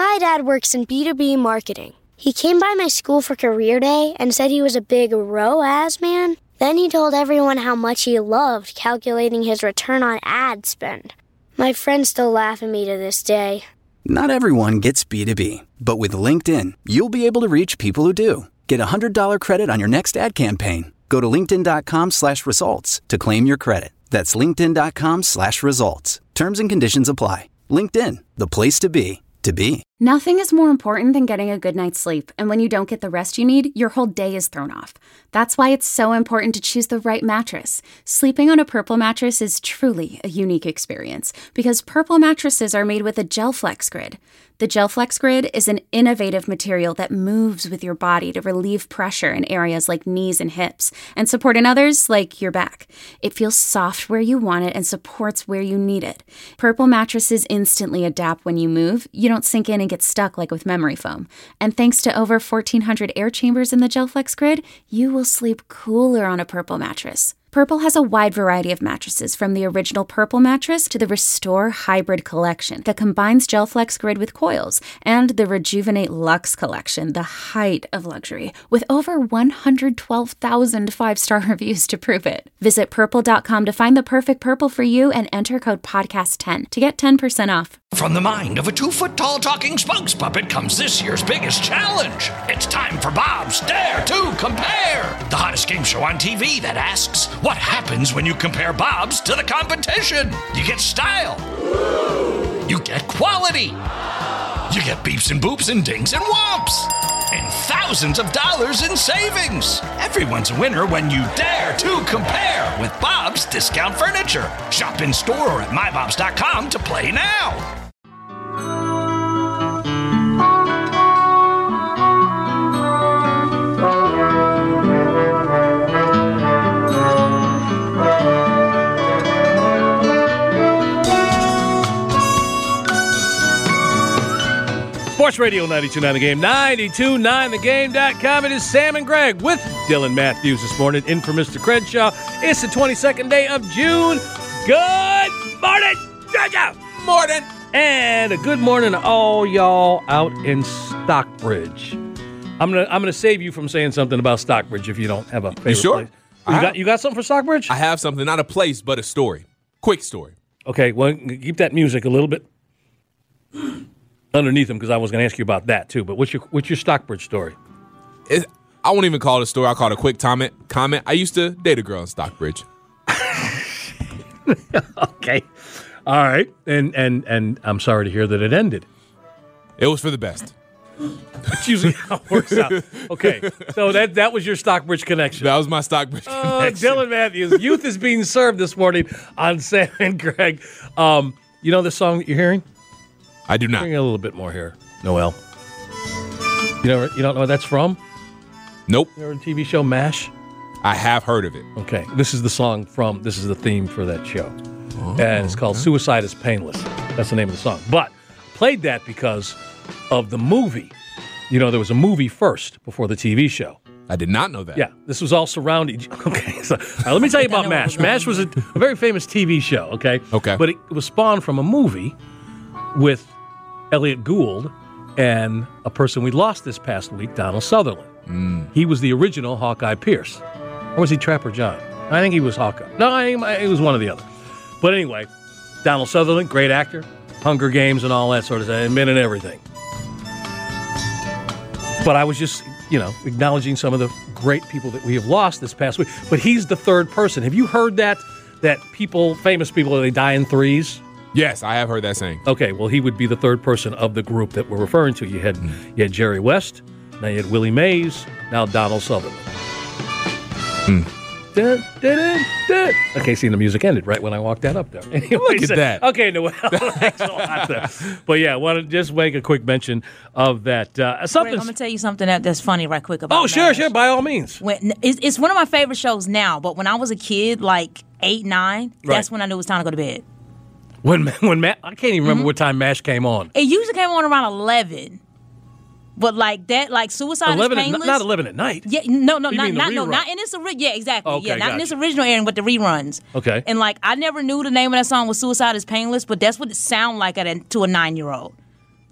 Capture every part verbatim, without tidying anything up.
My dad works in B two B marketing. He came by my school for career day and said he was a big R O A S man. Then he told everyone how much he loved calculating his return on ad spend. My friends still laugh at me to this day. Not everyone gets B two B, but with LinkedIn, you'll be able to reach people who do. Get a one hundred dollars credit on your next ad campaign. Go to linkedin.com slash results to claim your credit. That's linkedin.com slash results. Terms and conditions apply. LinkedIn, the place to be, to be. Nothing is more important than getting a good night's sleep, and when you don't get the rest you need, your whole day is thrown off. That's why it's so important to choose the right mattress. Sleeping on a Purple mattress is truly a unique experience, because Purple mattresses are made with a GelFlex Grid. The GelFlex Grid is an innovative material that moves with your body to relieve pressure in areas like knees and hips, and support in others like your back. It feels soft where you want it and supports where you need it. Purple mattresses instantly adapt when you move. You don't sink in and get stuck like with memory foam. And thanks to over fourteen hundred air chambers in the GelFlex Grid, you will sleep cooler on a Purple mattress. Purple has a wide variety of mattresses, from the original Purple mattress to the Restore Hybrid collection that combines GelFlex Grid with coils, and the Rejuvenate Luxe collection, the height of luxury, with over one hundred twelve thousand five-star reviews to prove it. Visit purple dot com to find the perfect Purple for you and enter code podcast ten to get ten percent off. From the mind of a two-foot-tall talking spokes puppet comes this year's biggest challenge. It's time for Bob's Dare to Compare, the hottest game show on T V that asks, what happens when you compare Bob's to the competition? You get style. You get quality. You get beeps and boops and dings and whomps. And thousands of dollars in savings. Everyone's a winner when you dare to compare with Bob's Discount Furniture. Shop in store or at my bobs dot com to play now. Sports Radio ninety-two point nine The Game, ninety-two point nine the game dot com. It is Sam and Greg with Dylan Matthews this morning in for Mister Crenshaw. It's the twenty-second day of June. Good morning, Georgia! Morning! And a good morning to all y'all out in Stockbridge. I'm gonna I'm gonna save you from saying something about Stockbridge if you don't have a favorite You sure? place. You got, you got something for Stockbridge? I have something, not a place, but a story. Quick story. Okay, well, keep that music a little bit underneath them, because I was going to ask you about that too. But what's your what's your Stockbridge story? It, I won't even call it a story. I'll call it a quick comment. Comment. I used to date a girl in Stockbridge. Okay, all right, and and and I'm sorry to hear that it ended. It was for the best. It's usually how it works out. Okay, so that that was your Stockbridge connection. That was my Stockbridge uh, connection. Dylan Matthews, youth is being served this morning on Sam and Greg. Um, you know the song that you're hearing? I do not. Bring a little bit more here, Noel. You know, you don't know what that's from? Nope. You know the T V show MASH? I have heard of it. Okay, this is the song from, this is the theme for that show. Oh, and it's called okay. Suicide is Painless. That's the name of the song. But played that because of the movie. You know, there was a movie first before the T V show. I did not know that. Yeah, this was all surrounding. Okay, so all right, let me tell you about MASH. MASH was a, a very famous T V show, okay? Okay. But it, it was spawned from a movie with Elliot Gould and a person we lost this past week, Donald Sutherland. Mm. He was the original Hawkeye Pierce. Or was he Trapper John? I think he was Hawkeye. No, I think it was one or the other. But anyway, Donald Sutherland, great actor, Hunger Games and all that sort of thing, been in everything. But I was just, you know, acknowledging some of the great people that we have lost this past week. But he's the third person. Have you heard that, that people, famous people, they die in threes? Yes, I have heard that saying. Okay, well, he would be the third person of the group that we're referring to. You had mm. you had Jerry West, now you had Willie Mays, now Donald Sutherland. Mm. Dun, dun, dun, dun. Okay, see, the music ended right when I walked that up there. Anyway, Look at so, that. Okay, Noel, thanks a lot there. But yeah, I want to just make a quick mention of that. Uh, something. Greg, I'm going to tell you something that, that's funny right quick about Oh, sure, MASH. sure, by all means. When, it's, it's one of my favorite shows now, but when I was a kid, like eight, nine, Right. that's when I knew it was time to go to bed. When when Ma- I can't even remember Mm-hmm. what time MASH came on. It usually came on around eleven. But like that, like Suicide eleven is at, Painless. not eleven at night. Yeah, no, no, You not mean the not no, rerun? not in this original. Yeah, exactly. Okay, yeah, not in this gotcha. original airing, but the reruns. Okay. And like I never knew the name of that song was "Suicide is Painless," but that's what it sounded like at a, to a nine year old.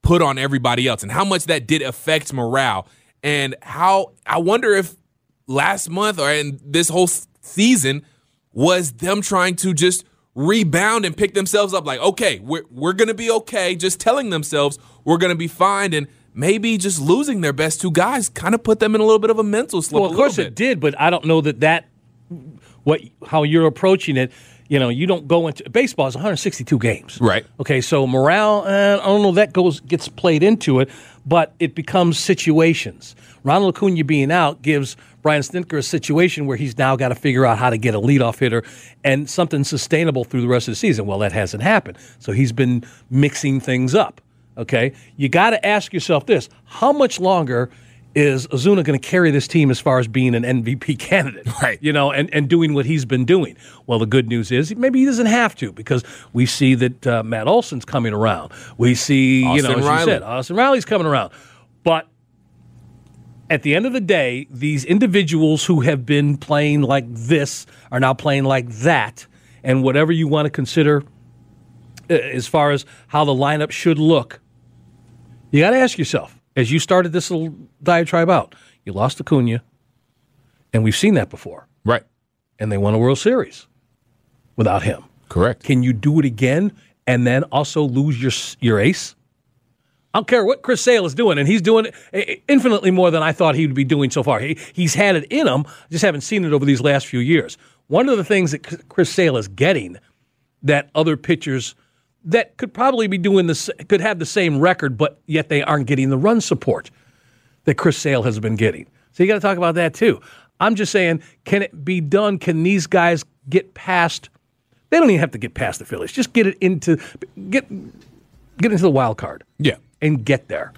put on everybody else and how much that did affect morale. And how I wonder if last month or in this whole season was them trying to just rebound and pick themselves up like, okay, we're, we're going to be okay, just telling themselves we're going to be fine, and maybe just losing their best two guys kind of put them in a little bit of a mental slip. Well, of course it did, but I don't know that that what how you're approaching it. You know, you don't go into baseball is one hundred sixty-two games, right? Okay, so morale, uh, I don't know that goes gets played into it, but it becomes situations. Ronald Acuna being out gives Brian Snitker a situation where he's now got to figure out how to get a leadoff hitter and something sustainable through the rest of the season. Well, that hasn't happened, so he's been mixing things up. Okay, you got to ask yourself this: how much longer is Ozuna going to carry this team as far as being an M V P candidate? Right. You know, and, and doing what he's been doing. Well, the good news is maybe he doesn't have to, because we see that uh, Matt Olson's coming around. We see, Austin you know, as Riley. you said, Austin Riley's coming around. But at the end of the day, these individuals who have been playing like this are now playing like that, and whatever you want to consider uh, as far as how the lineup should look, you got to ask yourself, as you started this little diatribe out, you lost Acuna, and we've seen that before. Right. And they won a World Series without him. Correct. Can you do it again and then also lose your your ace? I don't care what Chris Sale is doing, and he's doing it infinitely more than I thought he would be doing so far. He, he's had it in him, just haven't seen it over these last few years. One of the things that Chris Sale is getting that other pitchers that could probably be doing this, could have the same record, but yet they aren't getting the run support that Chris Sale has been getting. So you got to talk about that too. I'm just saying, can it be done? Can these guys get past? They don't even have to get past the Phillies. Just get it into get get into the wild card. Yeah, and get there,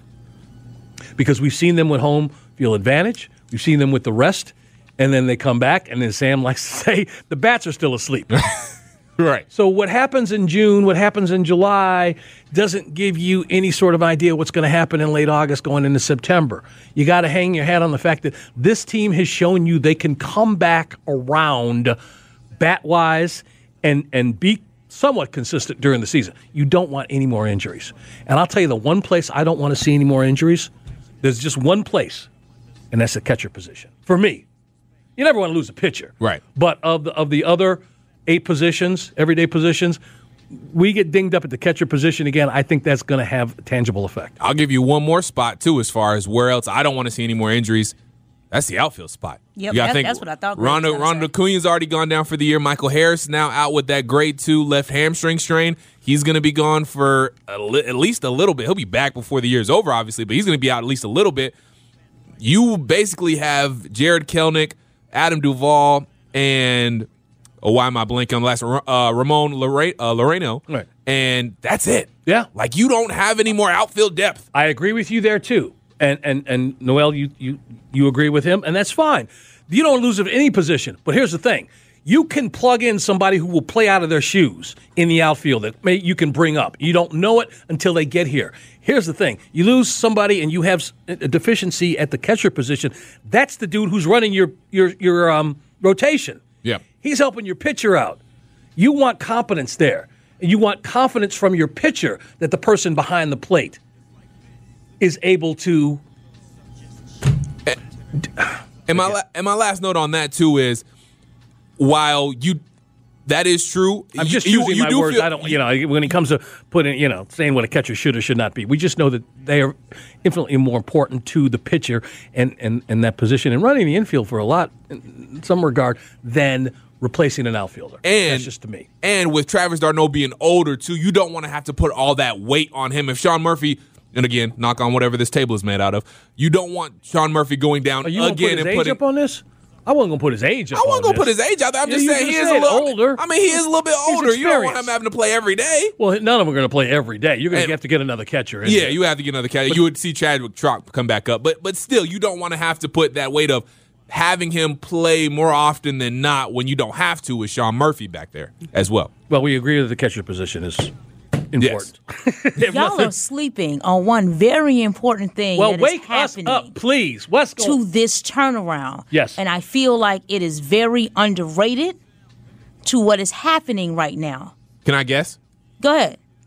because we've seen them with home field advantage. We've seen them with the rest, and then they come back, and then Sam likes to say the bats are still asleep. Right. So what happens in June, what happens in July, doesn't give you any sort of idea what's going to happen in late August going into September. You got to hang your hat on the fact that this team has shown you they can come back around bat-wise and, and be somewhat consistent during the season. You don't want any more injuries. And I'll tell you the one place I don't want to see any more injuries, there's just one place, and that's the catcher position. For me, you never want to lose a pitcher. Right. But of the, of the other eight positions, everyday positions, we get dinged up at the catcher position again. I think that's going to have a tangible effect. I'll give you one more spot, too, as far as where else I don't want to see any more injuries. That's the outfield spot. Yep, you that, think that's what I thought. Rondo, Rondo Acuna's already gone down for the year. Michael Harris now out with that grade two left hamstring strain. He's going to be gone for a li- at least a little bit. He'll be back before the year's over, obviously, but he's going to be out at least a little bit. You basically have Jared Kelenic, Adam Duvall, and oh, why am I blanking on the last? Uh, Ramon Lore- uh, Loreno. Right. And that's it. Yeah. Like, you don't have any more outfield depth. I agree with you there, too. And and and Noel, you, you, you agree with him, and that's fine. You don't lose at any position. But here's the thing. You can plug in somebody who will play out of their shoes in the outfield that may, you can bring up. You don't know it until they get here. Here's the thing. You lose somebody and you have a deficiency at the catcher position. That's the dude who's running your your, your um, rotation. Yeah. He's helping your pitcher out. You want competence there. And you want confidence from your pitcher that the person behind the plate is able to. And my, la- and my last note on that, too, is while you that is true. I'm just you, using you, you my do words. feel, I don't, you know, when it comes to putting, you know, saying what a catcher should or should not be. We just know that they are infinitely more important to the pitcher and, and, and that position and running the infield for a lot, in some regard, than replacing an outfielder. And, That's just to me. And with Travis d'Arnaud being older, too, you don't want to have to put all that weight on him. If Sean Murphy, and again, knock on whatever this table is made out of, you don't want Sean Murphy going down Are you again put his and age putting. up on this? I wasn't going to put his age up I wasn't on going to this. put his age out there. I'm Yeah, just you saying just he is a said little older. I mean, he is a little bit He's older. You don't want him experienced. having to play every day. Well, none of them are going to play every day. You're going And- to have to get another catcher in Yeah, there. you have to get another cat. You would see Chadwick Trout come back up, but but still, you don't want to have to put that weight of having him play more often than not when you don't have to with Sean Murphy back there as well. Well, we agree that the catcher position is important. If Y'all nothing- are sleeping on one very important thing well, that is wake us happening up, please. What's going to this turnaround. Yes. And I feel like it is very underrated to what is happening right now. Can I guess? Go ahead.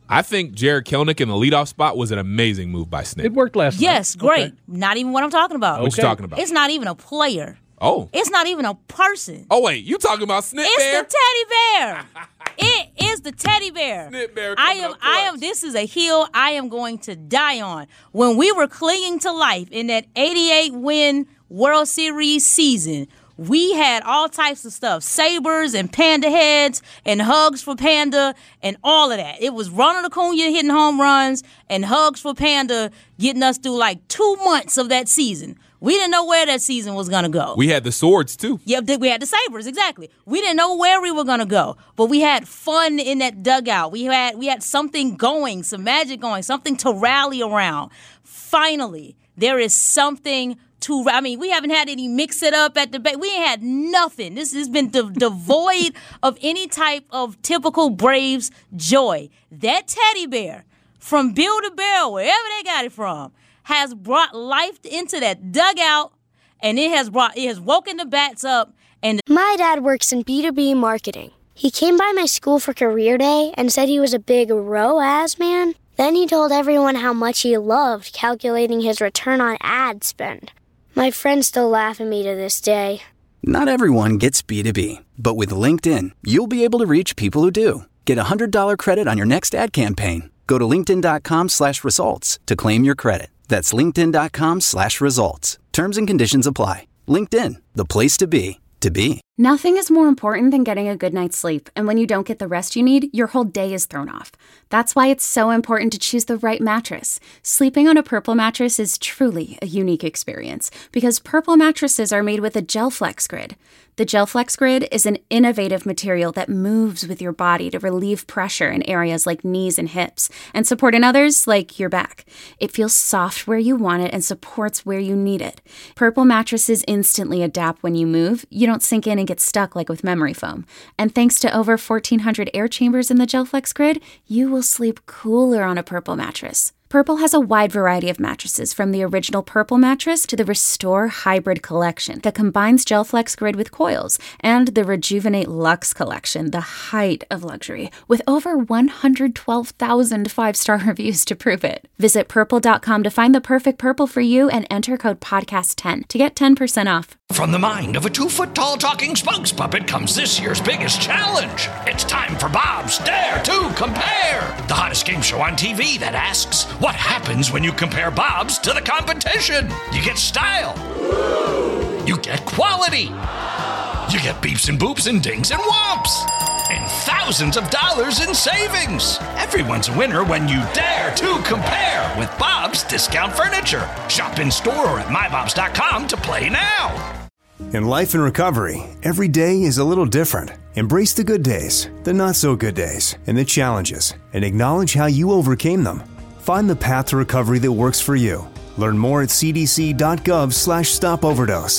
I think Jared Kelnick in the leadoff spot was an amazing move by Snit. It worked last yes, night. great. Okay. Not even what I'm talking about. What Okay. you talking about? It's not even a player. Oh. It's not even a person. Oh, wait. You talking about Snit It's Bear? the teddy bear. It is the teddy bear. Snit Bear I coming am up I clutch. am this is a hill I am going to die on. When we were clinging to life in that eighty-eight win World Series season, we had all types of stuff. Sabres and Panda heads and hugs for Panda and all of that. It was Ronald Acuna hitting home runs and hugs for Panda getting us through like two months of that season. We didn't know where that season was going to go. We had the swords, too. Yep, we had the Sabres, exactly. We didn't know where we were going to go, but we had fun in that dugout. We had we had something going, some magic going, something to rally around. Finally, there is something to, I mean, we haven't had any mix it up at the ba- we ain't had nothing. This has been de- devoid of any type of typical Braves joy. That teddy bear, from Bill to Bell, wherever they got it from, has brought life into that dugout, and it has brought it has woken the bats up. And My dad works in B two B marketing. He came by my school for career day and said he was a big R O A S man. Then he told everyone how much he loved calculating his return on ad spend. My friends still laugh at me to this day. Not everyone gets B two B, but with LinkedIn, you'll be able to reach people who do. Get a one hundred dollars credit on your next ad campaign. Go to linkedin.com slash results to claim your credit. That's linkedin.com slash results. Terms and conditions apply. LinkedIn, the place to be, to be. Nothing is more important than getting a good night's sleep, and when you don't get the rest you need, your whole day is thrown off. That's why it's so important to choose the right mattress. Sleeping on a Purple mattress is truly a unique experience, because Purple mattresses are made with a GelFlex Grid. The GelFlex Grid is an innovative material that moves with your body to relieve pressure in areas like knees and hips, and support in others like your back. It feels soft where you want it and supports where you need it. Purple mattresses instantly adapt when you move. You don't sink in and get stuck like with memory foam. And thanks to over fourteen hundred air chambers in the GelFlex Grid, you will sleep cooler on a Purple mattress. Purple has a wide variety of mattresses, from the original Purple mattress to the Restore Hybrid collection that combines GelFlex Grid with coils, and the Rejuvenate Luxe collection, the height of luxury, with over one hundred twelve thousand five-star reviews to prove it. Visit purple dot com to find the perfect Purple for you and enter code podcast ten to get ten percent off. From the mind of a two-foot-tall talking spokes puppet comes this year's biggest challenge. It's time for Bob's Dare to Compare, the hottest game show on T V that asks, what happens when you compare Bob's to the competition? You get style. You get quality. You get beeps and boops and dings and whomps. And thousands of dollars in savings. Everyone's a winner when you dare to compare with Bob's Discount Furniture. Shop in store or at my bobs dot com to play now. In life and recovery, every day is a little different. Embrace the good days, the not so good days, and the challenges, and acknowledge how you overcame them. Find the path to recovery that works for you. Learn more at cdc.gov slash stop overdose.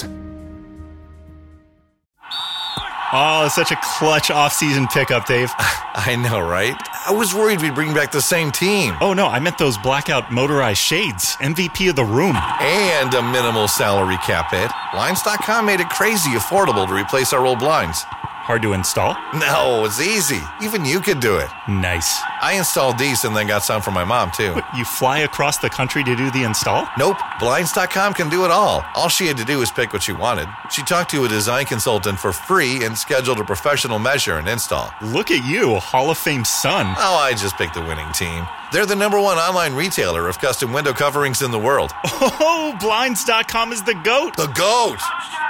Oh, it's such a clutch off-season pickup, Dave. I know, right? I was worried we'd bring back the same team. Oh, no, I meant those blackout motorized shades. M V P of the room. And a minimal salary cap hit. Blinds dot com made it crazy affordable to replace our old blinds. Hard to install? No, it's easy. Even you could do it. Nice. I installed these and then got some for my mom, too. What, you fly across the country to do the install? Nope. Blinds dot com can do it all. All she had to do was pick what she wanted. She talked to a design consultant for free and scheduled a professional measure and install. Look at you, a Hall of Fame son. Oh, I just picked the winning team. They're the number one online retailer of custom window coverings in the world. Oh, Blinds dot com is the GOAT. The GOAT!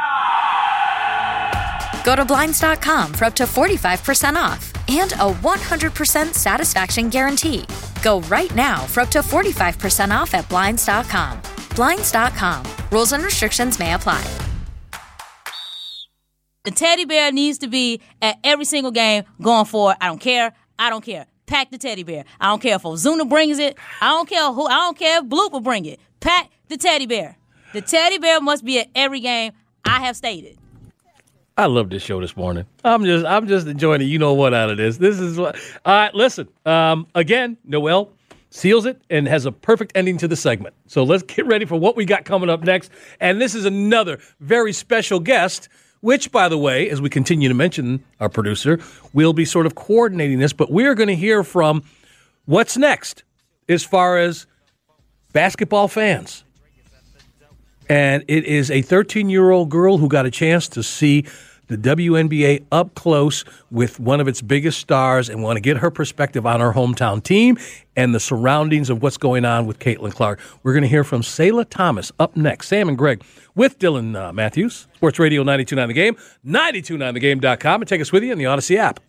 Go to Blinds dot com for up to forty-five percent off and a one hundred percent satisfaction guarantee. Go right now for up to forty-five percent off at Blinds dot com. Blinds dot com. Rules and restrictions may apply. the teddy bear needs to be at every single game going forward. I don't care. I don't care. Pack the teddy bear. I don't care if Ozuna brings it. I don't care who. I don't care if Bloop will bring it. Pack the teddy bear. The teddy bear must be at every game. I have stated. I love this show this morning. I'm just I'm just enjoying the you know what out of this. This is what. All right, listen. Um, again, Noel seals it and has a perfect ending to the segment. So let's get ready for what we got coming up next. And this is another very special guest, which, by the way, as we continue to mention our producer, we'll be sort of coordinating this. But we're going to hear from what's next as far as basketball fans? And it is a thirteen-year-old girl who got a chance to see the W N B A up close with one of its biggest stars and want to get her perspective on her hometown team and the surroundings of what's going on with Caitlin Clark. We're going to hear from Selah Thomas up next. Sam and Greg with Dylan uh, Matthews, Sports Radio ninety-two point nine The Game, ninety-two point nine the game dot com, and take us with you in the Odyssey app.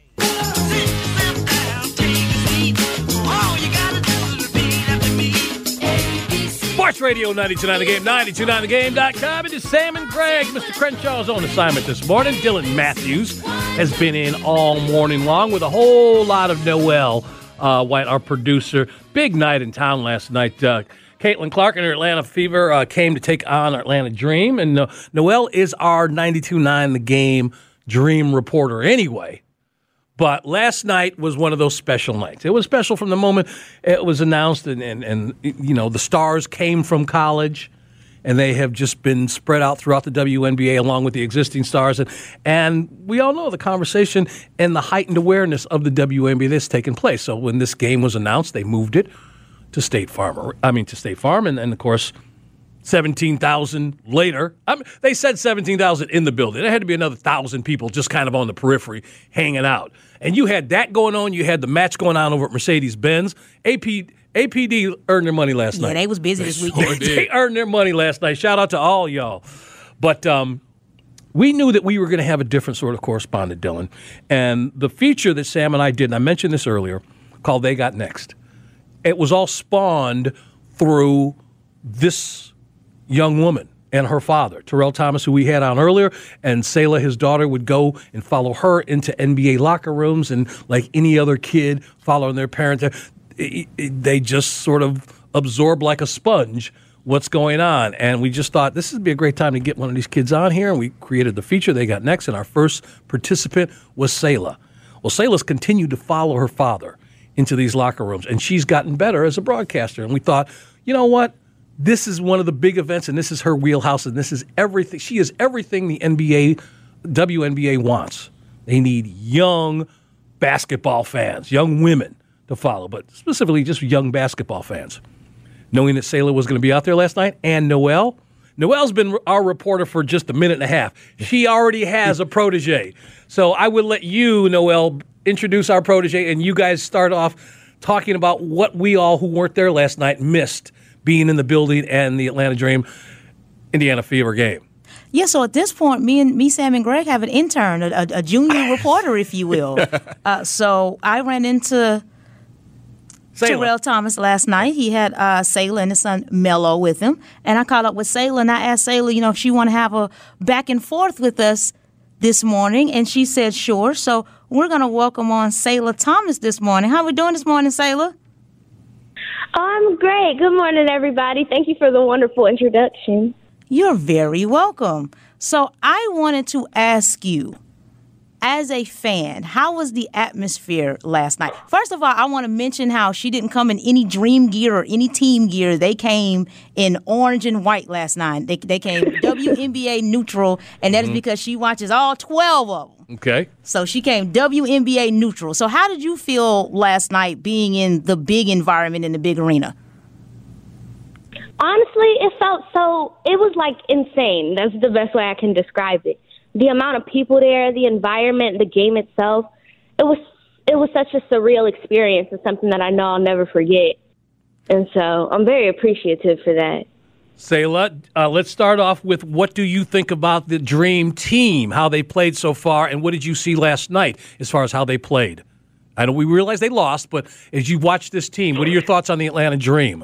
Sports Radio ninety-two point nine The Game, ninety-two point nine the game dot com. It is Sam and Greg. Mister Crenshaw's on assignment this morning. Dylan Matthews has been in all morning long with a whole lot of Noel uh, White, our producer. Big night in town last night. Uh, Caitlin Clark and her Atlanta Fever uh, came to take on our Atlanta Dream. And uh, Noel is our ninety-two point nine The Game Dream reporter anyway. But last night was one of those special nights. It was special from the moment it was announced, and, and, and you know, the stars came from college, and they have just been spread out throughout the W N B A along with the existing stars. And, and we all know the conversation and the heightened awareness of the W N B A that's taken place. So when this game was announced, they moved it to State Farm. I mean, to State Farm, and, and of course, seventeen thousand later. I mean, they said seventeen thousand in the building. There had to be another one thousand people just kind of on the periphery hanging out. And you had that going on. You had the match going on over at Mercedes-Benz. A P, A P D earned their money last yeah, night. Yeah, they was busy this weekend. They earned their money last night. Shout out to all y'all. But um, we knew that we were going to have a different sort of correspondent, Dylan. And the feature that Sam and I did, and I mentioned this earlier, called They Got Next, it was all spawned through this young woman and her father, Terrell Thomas, who we had on earlier, and Selah, his daughter, would go and follow her into N B A locker rooms, and like any other kid following their parents, they just sort of absorb like a sponge what's going on. And we just thought this would be a great time to get one of these kids on here, and we created the feature They Got Next, and our first participant was Selah. Well, Selah's continued to follow her father into these locker rooms, and she's gotten better as a broadcaster. And we thought, you know what? This is one of the big events, and this is her wheelhouse, and this is everything. She is everything the N B A, W N B A wants. They need young basketball fans, young women to follow, but specifically just young basketball fans. Knowing that Selah was going to be out there last night, and Noel. Noel's been our reporter for just a minute and a half. She already has a protege. So I would let you, Noel, introduce our protege, and you guys start off talking about what we all who weren't there last night missed being in the building and the Atlanta Dream, Indiana Fever game. Yeah, so at this point, me and me, Sam and Greg have an intern, a, a junior reporter, if you will. Uh, so I ran into Selah. Terrell Thomas last night. He had uh, Selah and his son Melo with him, and I caught up with Selah, and I asked Selah, you know, if she want to have a back and forth with us this morning, and she said sure. So we're going to welcome on Selah Thomas this morning. How we doing this morning, Selah? I'm great. Good morning, everybody. Thank you for the wonderful introduction. You're very welcome. So I wanted to ask you, as a fan, how was the atmosphere last night? First of all, I want to mention how she didn't come in any dream gear or any team gear. They came in orange and white last night. They they came W N B A neutral, and that mm-hmm. is because she watches all twelve of them. Okay. So she came W N B A neutral. So how did you feel last night being in the big environment in the big arena? Honestly, it felt so, it was like insane. That's the best way I can describe it. The amount of people there, the environment, the game itself, it was it was such a surreal experience and something that I know I'll never forget. And so I'm very appreciative for that. Selah, uh, let's start off with what do you think about the Dream team, how they played so far, and what did you see last night as far as how they played? I know we realize they lost, but as you watch this team, what are your thoughts on the Atlanta Dream?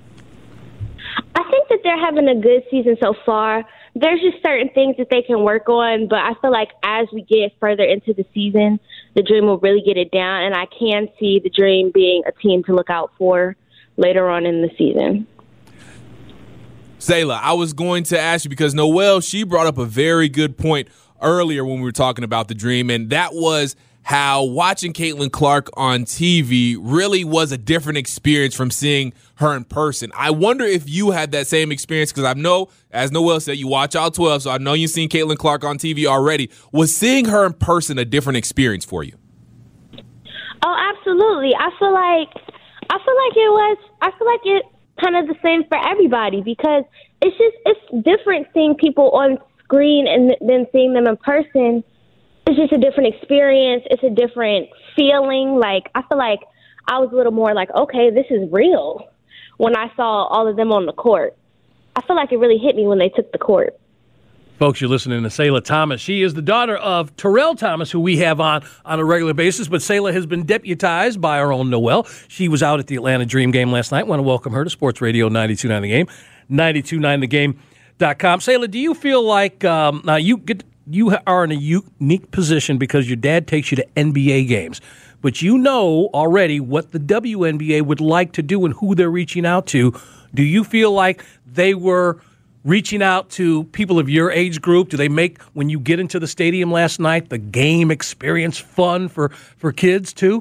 I think that they're having a good season so far. There's just certain things that they can work on, but I feel like as we get further into the season, the Dream will really get it down, and I can see the Dream being a team to look out for later on in the season. Selah, I was going to ask you because Noel, she brought up a very good point earlier when we were talking about the Dream, and that was how watching Caitlin Clark on T V really was a different experience from seeing her in person. I wonder if you had that same experience because I know, as Noel said, you watch all twelve, so I know you've seen Caitlin Clark on T V already. Was seeing her in person a different experience for you? Oh, absolutely. I feel like I feel like it was. I feel like it kind of the same for everybody because it's just it's different seeing people on screen and then seeing them in person. It's just a different experience. It's a different feeling. Like I feel like I was a little more like, okay, this is real when I saw all of them on the court. I feel like it really hit me when they took the court. Folks, you're listening to Selah Thomas. She is the daughter of Terrell Thomas, who we have on on a regular basis, but Selah has been deputized by our own Noel. She was out at the Atlanta Dream game last night. I want to welcome her to Sports Radio ninety-two point nine The Game, ninety-two point nine the game dot com. Selah, do you feel like um, now you get you are in a unique position because your dad takes you to N B A games, but you know already what the W N B A would like to do and who they're reaching out to. Do you feel like they were reaching out to people of your age group? Do they make, when you get into the stadium last night, the game experience fun for, for kids too?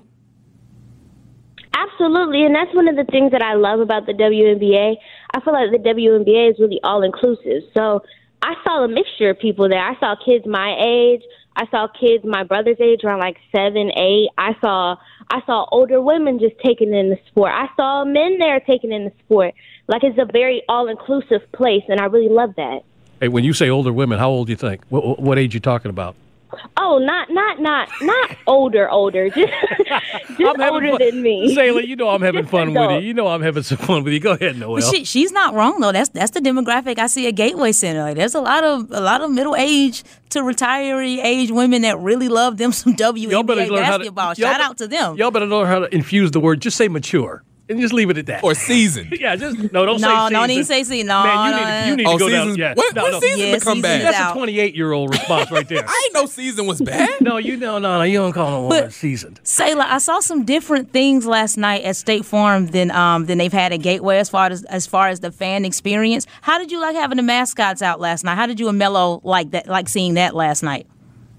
Absolutely, and that's one of the things that I love about the W N B A. I feel like the W N B A is really all-inclusive. So I saw a mixture of people there. I saw kids my age. I saw kids my brother's age, around like seven, eight. I saw I saw older women just taking in the sport. I saw men there taking in the sport. Like, it's a very all-inclusive place, and I really love that. Hey, when you say older women, how old do you think? What, what age are you talking about? Oh, not not not not older, older. Just, just older fun. than me. Selah, you know I'm having fun with you. You know I'm having some fun with you. Go ahead, Noel. Well, she, she's not wrong though. That's that's the demographic I see at Gateway Center. Like, there's a lot of a lot of middle age to retiree age women that really love them some W N B A basketball. To, Shout out to them. Y'all better learn how to infuse the word. Just say mature. And just leave it at that. Or seasoned. Yeah, just no, don't no, say seasoned. No, don't even say seasoned. No, Man, you no, need to, you need oh, to go seasons, down. Yeah. What, no, what no. season yeah, become bad? That's out. a twenty-eight-year-old response right there. I ain't know season was bad. No, you no, no, no. You don't call no one seasoned. Selah, I saw some different things last night at State Farm than um than they've had at Gateway as far as as far as the fan experience. How did you like having the mascots out last night? How did you and Melo like that? Like seeing that last night?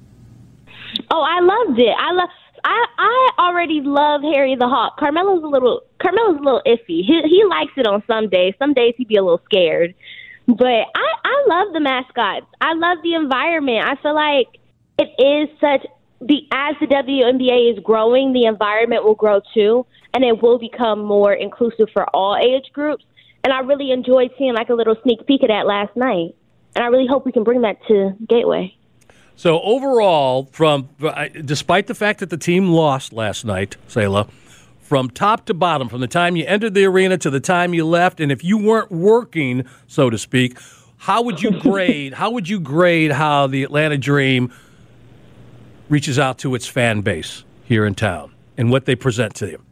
Oh, I loved it. I love. I I already love Harry the Hawk. Carmelo's a little Carmelo's a little iffy. He he likes it on some days. Some days he'd be a little scared. But I I love the mascots. I love the environment. I feel like it is such the as the W N B A is growing, the environment will grow too, and it will become more inclusive for all age groups. And I really enjoyed seeing like a little sneak peek of that last night. And I really hope we can bring that to Gateway. So overall, from despite the fact that the team lost last night, Selah, from top to bottom, from the time you entered the arena to the time you left, and if you weren't working, so to speak, how would you grade? how would you grade how the Atlanta Dream reaches out to its fan base here in town and what they present to you?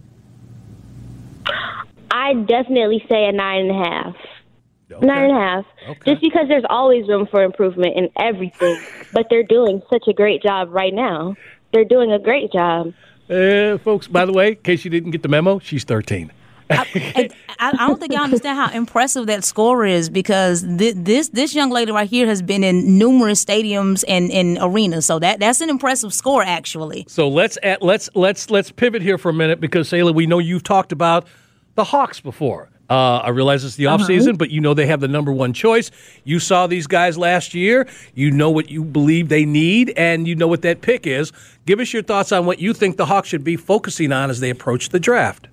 I'd definitely say a nine and a half. Okay. Nine and a half. Okay. Just because there's always room for improvement in everything. But they're doing such a great job right now. They're doing a great job. Uh, folks, by the way, in case you didn't get the memo, she's thirteen. I, I, I don't think y'all understand how impressive that score is because th- this this young lady right here has been in numerous stadiums and, and arenas. So that that's an impressive score, actually. So let's at, let's let's let's pivot here for a minute because, Selah, we know you've talked about the Hawks before. Uh, I realize it's the offseason, uh-huh. but you know they have the number one choice. You saw these guys last year. You know what you believe they need, and you know what that pick is. Give us your thoughts on what you think the Hawks should be focusing on as they approach the draft.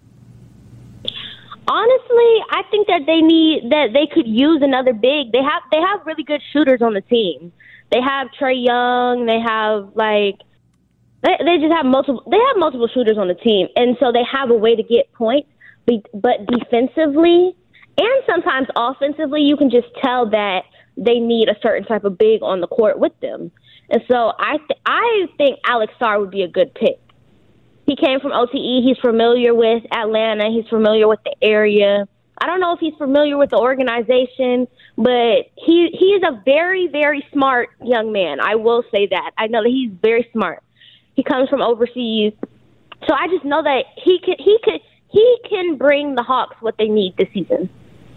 Honestly, I think that they need that they could use another big. They have they have really good shooters on the team. They have Trae Young. They have like they they just have multiple. They have multiple shooters on the team, and so they have a way to get points. But defensively and sometimes offensively, you can just tell that they need a certain type of big on the court with them. And so I th- I think Alex Sarr would be a good pick. He came from O T E. He's familiar with Atlanta. He's familiar with the area. I don't know if he's familiar with the organization, but he he is a very, very smart young man. I will say that. I know that he's very smart. He comes from overseas. So I just know that he could he could – He can bring the Hawks what they need this season.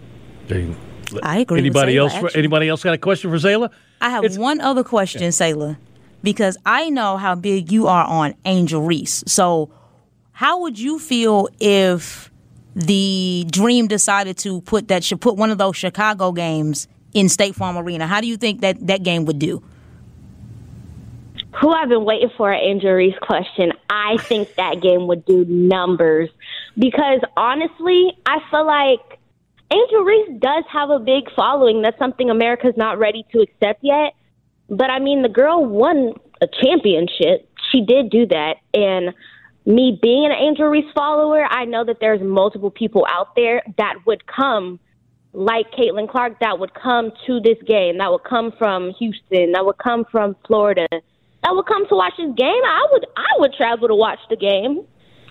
I agree. Anybody with else? Selah, anybody else got a question for Selah? I have it's, one other question, yeah. Selah, because I know how big you are on Angel Reese. So, how would you feel if the Dream decided to put that should put one of those Chicago games in State Farm Arena? How do you think that that game would do? Who I've been waiting for an Angel Reese question. I think that game would do numbers because, honestly, I feel like Angel Reese does have a big following. That's something America's not ready to accept yet. But, I mean, the girl won a championship. She did do that. And me being an Angel Reese follower, I know that there's multiple people out there that would come, like Caitlin Clark, that would come to this game, that would come from Houston, that would come from Florida, that would come to watch this game. I would I would travel to watch the game.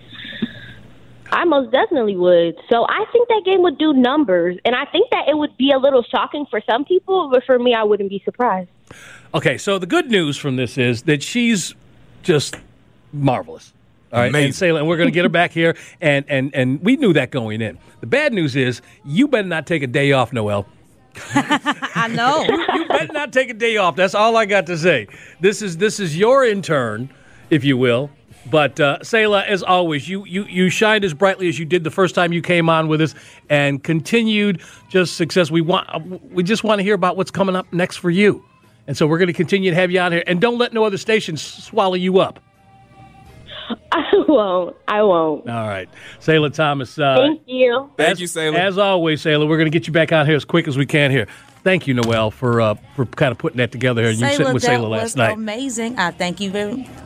I most definitely would. So I think that game would do numbers, and I think that it would be a little shocking for some people, but for me, I wouldn't be surprised. Okay, so the good news from this is that she's just marvelous. All right, and, Sayla, and we're going to get her back here, and, and, and we knew that going in. The bad news is you better not take a day off, Noelle. I know. You better not take a day off. That's all I got to say. This is this is your intern, if you will. But, uh, Sayla, as always, you, you, you shined as brightly as you did the first time you came on with us and continued just success. We want we just want to hear about what's coming up next for you. And so we're going to continue to have you on here. And don't let no other stations swallow you up. I won't. I won't. All right. Sayla Thomas. Uh, Thank you. Thank as, you, Sayla. As always, Sayla, we're going to get you back out here as quick as we can here. Thank you, Noelle, for uh, for kind of putting that together here. And you sitting with that Sayla last was night. Amazing. I thank you very much.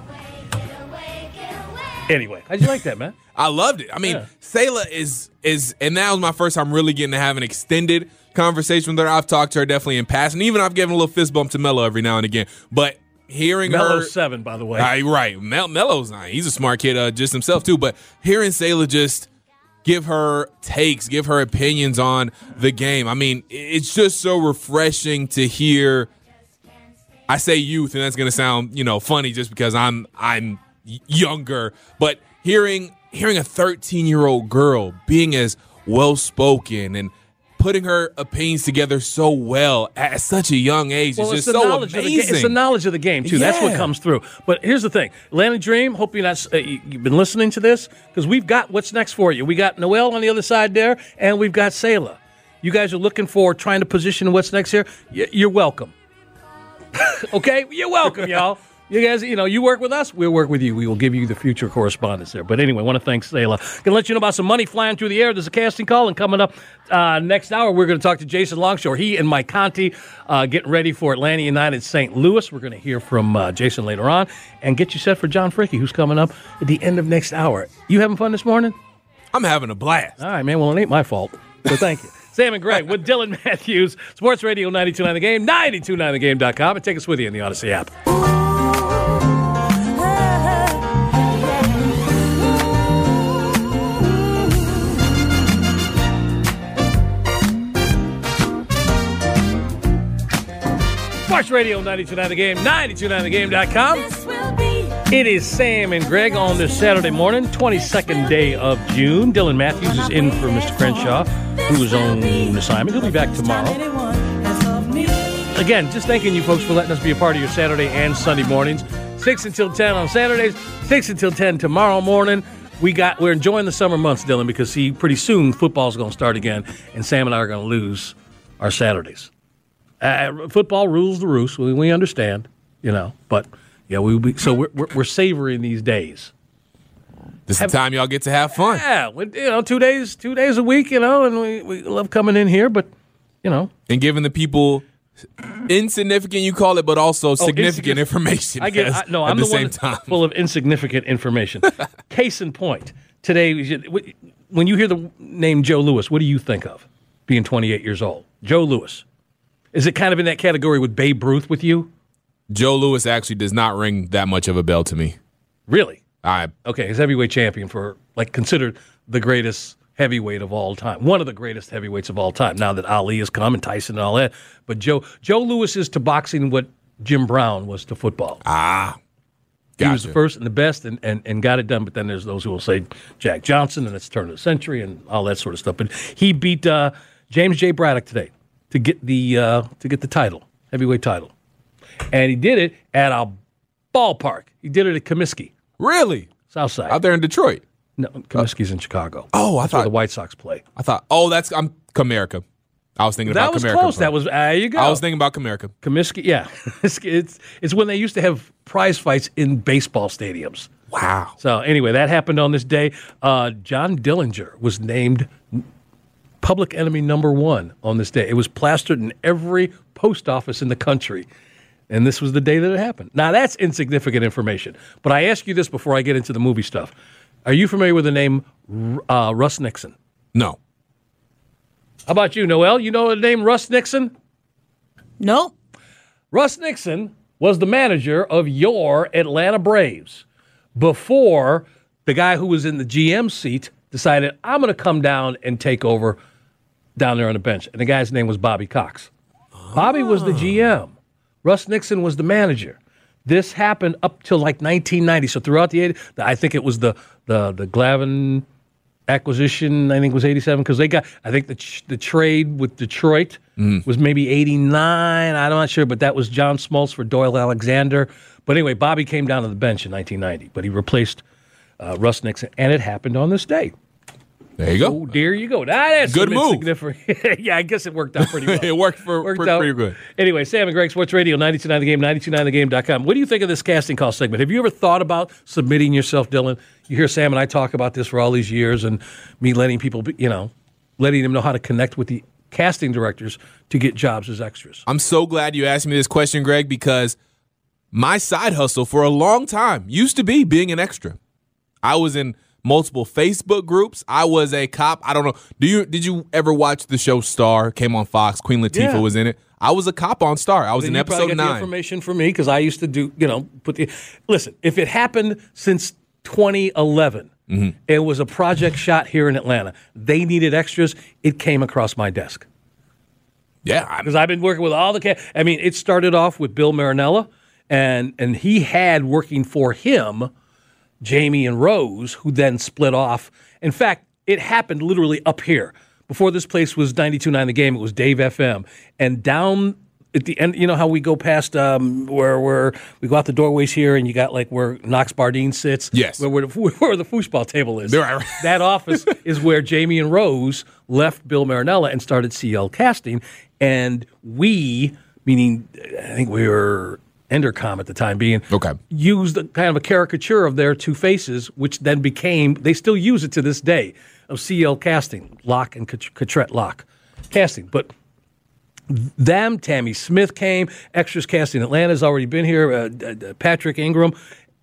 Anyway, how'd you like that, man? I loved it. I mean, Yeah. Sayla is, is, and that was my first time really getting to have an extended conversation with her. I've talked to her definitely in past, and even I've given a little fist bump to Mello every now and again. But hearing Melo's her, seven, by the way. Uh, right, Mel, Melo's nine. He's a smart kid, uh, just himself too. But hearing Sayla just give her takes, give her opinions on the game. I mean, it's just so refreshing to hear. I say youth, and that's going to sound, you know, funny just because I'm I'm younger. But hearing hearing a thirteen-year-old girl being as well spoken and putting her opinions together so well at such a young age Well, is it's just the so knowledge amazing. Of the, ga- it's the knowledge of the game, too. That's what Yeah. comes through. But here's the thing. Atlanta Dream, hope you're not, uh, you- you've been listening to this, because we've got what's next for you. We got Noelle on the other side there, and we've got Sayla. You guys are looking for trying to position what's next here. Y- you're welcome. Okay? You're welcome, y'all. You guys, you know, you work with us, we'll work with you. We will give you the future correspondence there. But anyway, I want to thank Sayla. Going to let you know about some money flying through the air. There's a casting call, and coming up uh, next hour, we're going to talk to Jason Longshore. He and Mike Conti uh, getting ready for Atlanta United Saint Louis. We're going to hear from uh, Jason later on and get you set for John Fricke, who's coming up at the end of next hour. You having fun this morning? I'm having a blast. All right, man. Well, it ain't my fault, so thank you. Sam and Greg with Dylan Matthews, Sports Radio ninety-two point nine The Game, ninety-two point nine the game dot com, and take us with you in the Odyssey app. Sports Radio ninety-two point nine The Game, ninety-two point nine the game dot com. It is Sam and Greg on this Saturday morning, twenty-second day of June. Dylan Matthews is in for Mister Crenshaw, who is on assignment. He'll be back tomorrow. Again, just thanking you folks for letting us be a part of your Saturday and Sunday mornings. six until ten on Saturdays, six until ten tomorrow morning. We got, we're enjoying the summer months, Dylan, because see, pretty soon football's going to start again, and Sam and I are going to lose our Saturdays. Uh, football rules the roost. We, we understand, you know, but yeah, we, we so we're, we're we're savoring these days. This is the time y'all get to have fun. Yeah, we, you know, two days two days a week, you know, and we, we love coming in here, but you know, And giving the people insignificant, you call it, but also significant insignificant. information. I get as- I, no, at I'm the, the, same one time. full of insignificant information. Case in point, today, we should- when you hear the name Joe Louis, what do you think of? Being twenty-eight years old, Joe Louis. Is it kind of in that category with Babe Ruth with you? Joe Louis actually does not ring that much of a bell to me. Really? I Okay, he's heavyweight champion for, like, considered the greatest heavyweight of all time. One of the greatest heavyweights of all time, now that Ali has come and Tyson and all that. But Joe Joe Louis is to boxing what Jim Brown was to football. Ah, He was the gotcha. first and the best and, and, and got it done. But then there's those who will say Jack Johnson and it's turn of the century and all that sort of stuff. But he beat uh, James J. Braddock today to get the uh, to get the title, heavyweight title. And he did it at a ballpark. He did it at Comiskey, Really? Southside. Out there in Detroit? No, Comiskey's in Chicago. Oh, I That's where thought the White Sox play. I thought. Oh, that's I'm Comerica. I was thinking that about was Comerica. close. That was there you go. I was thinking about Comerica. Comiskey, yeah. it's, it's it's when they used to have prize fights in baseball stadiums. Wow. So anyway, that happened on this day. Uh, John Dillinger was named public enemy number one on this day. It was plastered in every post office in the country. And this was the day that it happened. Now, that's insignificant information. But I ask you this before I get into the movie stuff. Are you familiar with the name uh, Russ Nixon? No. How about you, Noel? You know the name Russ Nixon? Nope. Russ Nixon was the manager of your Atlanta Braves before the guy who was in the G M seat decided, I'm going to come down and take over down there on the bench. And the guy's name was Bobby Cox. Oh. Bobby was the G M. Russ Nixon was the manager. This happened up till like nineteen ninety. So throughout the eighties, I think it was the the the Glavine acquisition, I think was eighty-seven, because they got, I think the ch- the trade with Detroit mm. was maybe eighty-nine. I'm not sure, but that was John Smoltz for Doyle Alexander. But anyway, Bobby came down to the bench in nineteen ninety, but he replaced uh, Russ Nixon, and it happened on this day. There you go. Oh, there you go. That is good move. Yeah, I guess it worked out pretty well. It worked for worked pretty, out. pretty good. Anyway, Sam and Greg, Sports Radio, ninety-two point nine The Game, ninety-two point nine the game dot com. What do you think of this casting call segment? Have you ever thought about submitting yourself, Dylan? You hear Sam and I talk about this for all these years, and me letting people, be, you know, letting them know how to connect with the casting directors to get jobs as extras. I'm so glad you asked me this question, Greg, because my side hustle for a long time used to be being an extra. I was in multiple Facebook groups. I was a cop. I don't know. Do you did you ever watch the show Star? Came on Fox. Queen Latifah Yeah. was in it. I was a cop on Star. I was Then in you episode probably got the nine. information for me because I used to do, you know, put the. Listen, if it happened since twenty eleven, Mm-hmm. it was a project shot here in Atlanta. They needed extras. It came across my desk. Yeah, because I've been working with all the. Ca- I mean, it started off with Bill Marinella, and and he had working for him Jamie and Rose, who then split off. In fact, it happened literally up here. Before this place was ninety-two point nine The Game, it was Dave F M. And down at the end, you know how we go past um, where where we go out the doorways here, and you got like where Knox Bardeen sits? Yes. Where, where, the, where the foosball table is. Right. That office is where Jamie and Rose left Bill Marinella and started C L Casting. And we, meaning I think we were Endercom at the time being, okay, used a, kind of a caricature of their two faces, which then became, they still use it to this day, of C L Casting, Locke and Cotrette Locke Casting. But them, Tammy Smith came, Extras Casting Atlanta's already been here, uh, uh, Patrick Ingram.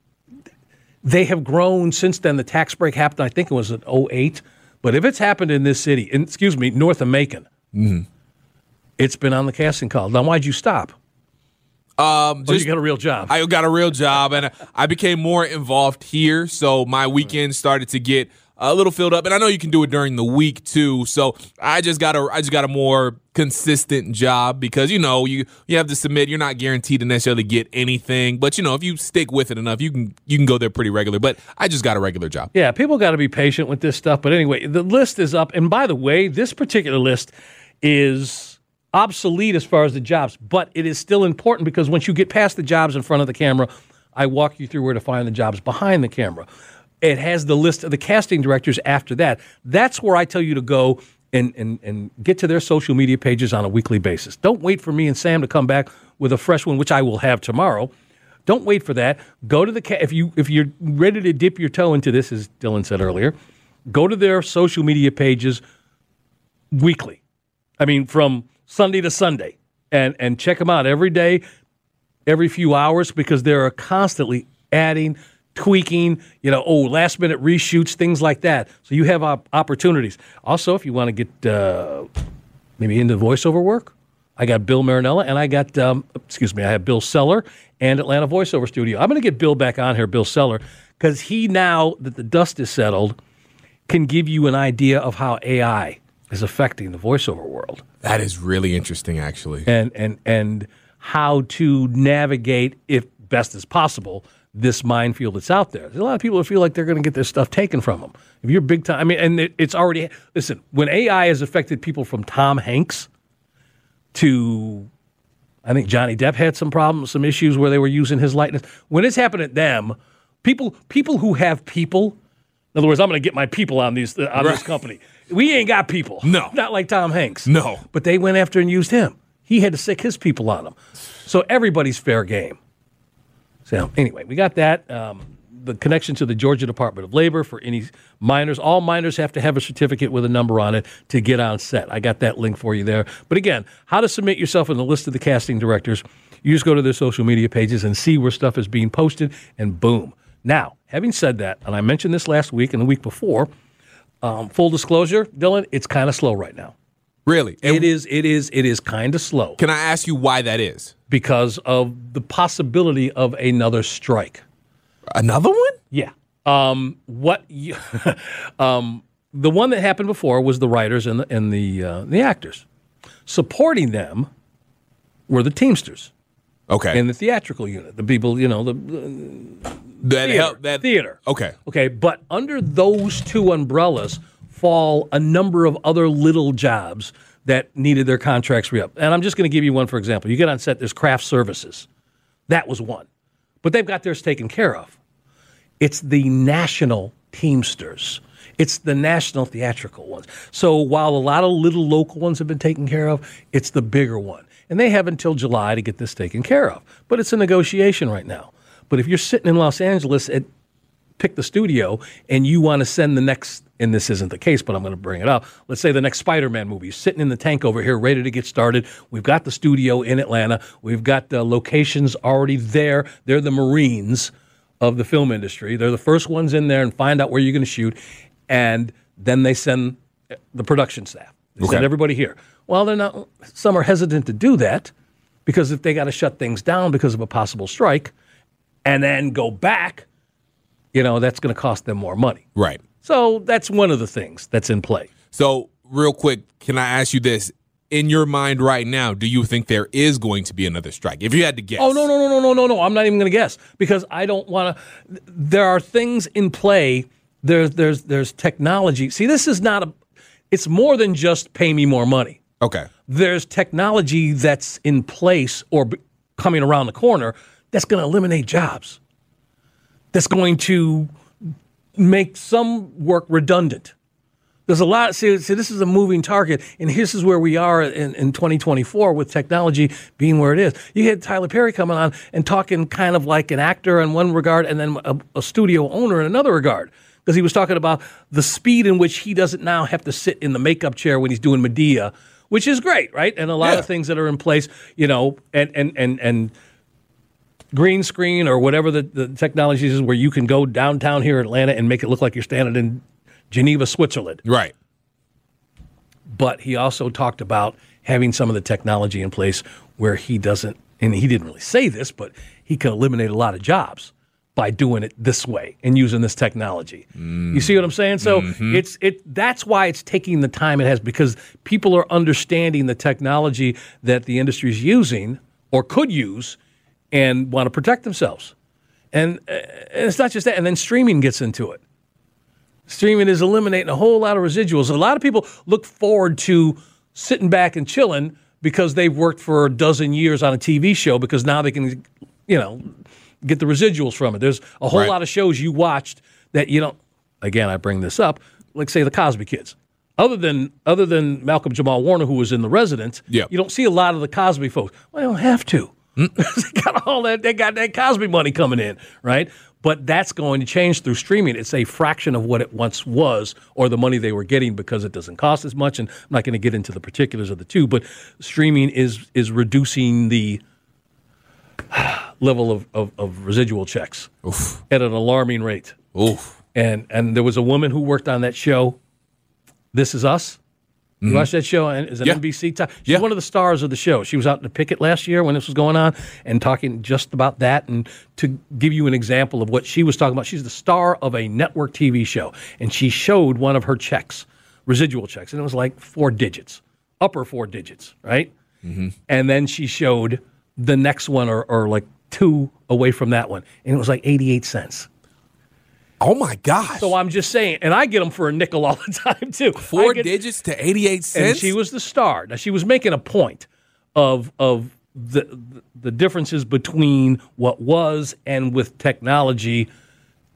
They have grown since then. The tax break happened, I think it was in oh eight. But if it's happened in this city, in, excuse me, North of Macon, mm-hmm. it's been on the casting call. Now, why'd you stop? Um, just, oh, you got a real job. I got a real job, and I became more involved here, so my weekends started to get a little filled up. And I know you can do it during the week too, so I just got a I just got a more consistent job because you know you you have to submit. You're not guaranteed to necessarily get anything, but you know if you stick with it enough, you can you can go there pretty regular. But I just got a regular job. Yeah, people got to be patient with this stuff. But anyway, the list is up, and by the way, this particular list is obsolete as far as the jobs, but it is still important because once you get past the jobs in front of the camera, I walk you through where to find the jobs behind the camera. It has the list of the casting directors after that. That's where I tell you to go and, and, and get to their social media pages on a weekly basis. Don't wait for me and Sam to come back with a fresh one, which I will have tomorrow. Don't wait for that. Go to the ca- if you if you're ready to dip your toe into this, as Dylan said earlier, go to their social media pages weekly. I mean, from Sunday to Sunday, and, and check them out every day, every few hours, because they're constantly adding, tweaking, you know, oh, last minute reshoots, things like that. So you have op- opportunities. Also, if you want to get uh, maybe into voiceover work, I got Bill Marinella, and I got, um, excuse me, I have Bill Seller and Atlanta Voiceover Studio. I'm going to get Bill back on here, Bill Seller, because he, now that the dust is settled, can give you an idea of how A I is affecting the voiceover world. That is really interesting, actually. And and and how to navigate, if best as possible, this minefield that's out there. There's a lot of people who feel like they're going to get their stuff taken from them. If you're big time, I mean, and it, it's already, listen, when A I has affected people from Tom Hanks to, I think Johnny Depp had some problems, some issues where they were using his likeness. When it's happened at them, people people who have people, in other words, I'm going to get my people on these on right. this company. We ain't got people. No. Not like Tom Hanks. No. But they went after and used him. He had to sick his people on him. So everybody's fair game. So anyway, we got that. Um, the connection to the Georgia Department of Labor for any minors. All minors have to have a certificate with a number on it to get on set. I got that link for you there. But again, how to submit yourself in the list of the casting directors. You just go to their social media pages and see where stuff is being posted, and boom. Now, having said that, and I mentioned this last week and the week before, um, full disclosure, Dylan, it's kind of slow right now. Really? It is, it is, it is kind of slow. Can I ask you why that is? Because of the possibility of another strike. Another one? Yeah. Um, what? You, um, the one that happened before was the writers and the and the uh, the actors. Supporting them were the Teamsters. Okay. And the theatrical unit, the people, you know, the, the that theater, help, that theater. Okay. Okay. But under those two umbrellas fall a number of other little jobs that needed their contracts re-up. And I'm just going to give you one for example. You get on set, there's craft services. That was one. But they've got theirs taken care of. It's the national Teamsters. It's the national theatrical ones. So while a lot of little local ones have been taken care of, it's the bigger one. And they have until July to get this taken care of. But it's a negotiation right now. But if you're sitting in Los Angeles at pick the studio and you want to send the next, and this isn't the case, but I'm going to bring it up. Let's say the next Spider-Man movie is sitting in the tank over here, ready to get started. We've got the studio in Atlanta. We've got the locations already there. They're the Marines of the film industry. They're the first ones in there and find out where you're going to shoot. And then they send the production staff. They Okay. send everybody here. Well, they're not. Some are hesitant to do that because if they got to shut things down because of a possible strike and then go back, you know, that's going to cost them more money. Right. So that's one of the things that's in play. So real quick, can I ask you this? In your mind right now, do you think there is going to be another strike? If you had to guess. Oh, no, no, no, no, no, no, no. I'm not even going to guess because I don't want to. There are things in play. There's, there's, there's technology. See, this is not a, it's more than just pay me more money. Okay. There's technology that's in place or b- coming around the corner that's going to eliminate jobs. That's going to make some work redundant. There's a lot. See, see, this is a moving target, and this is where we are in, in twenty twenty-four with technology being where it is. You had Tyler Perry coming on and talking kind of like an actor in one regard and then a, a studio owner in another regard, because he was talking about the speed in which he doesn't now have to sit in the makeup chair when he's doing Medea, which is great, right? And a lot Yeah. of things that are in place, you know, and and and and green screen or whatever the, the technology is where you can go downtown here in Atlanta and make it look like you're standing in Geneva, Switzerland. Right. But he also talked about having some of the technology in place where he doesn't, and he didn't really say this, but he can eliminate a lot of jobs by doing it this way and using this technology. Mm. You see what I'm saying? So mm-hmm. it's it. That's why it's taking the time it has, because people are understanding the technology that the industry is using or could use and want to protect themselves. And, uh, and it's not just that. And then streaming gets into it. Streaming is eliminating a whole lot of residuals. A lot of people look forward to sitting back and chilling because they've worked for a dozen years on a T V show because now they can, you know, get the residuals from it. There's a whole Right. lot of shows you watched that you don't. Again, I bring this up, like say the Cosby Kids. Other than other than Malcolm Jamal Warner, who was in The Resident, Yeah. you don't see a lot of the Cosby folks. Well, they don't have to. they got all that. They got that Cosby money coming in, right? But that's going to change through streaming. It's a fraction of what it once was, or the money they were getting, because it doesn't cost as much. And I'm not going to get into the particulars of the two, but streaming is is reducing the level of, of, of residual checks Oof. at an alarming rate. Oof. And and there was a woman who worked on that show, This Is Us. You watched that show? And is an Yeah. N B C top. She's Yeah. one of the stars of the show. She was out in the picket last year when this was going on and talking just about that. And to give you an example of what she was talking about, she's the star of a network T V show. And she showed one of her checks, residual checks, and it was like four digits, upper four digits, right? Mm-hmm. And then she showed the next one or, or like two away from that one. And it was like eighty-eight cents. Oh, my gosh. So I'm just saying, and I get them for a nickel all the time, too. Four I get, digits to eighty-eight cents? and she was the star. Now, she was making a point of of the the differences between what was and with technology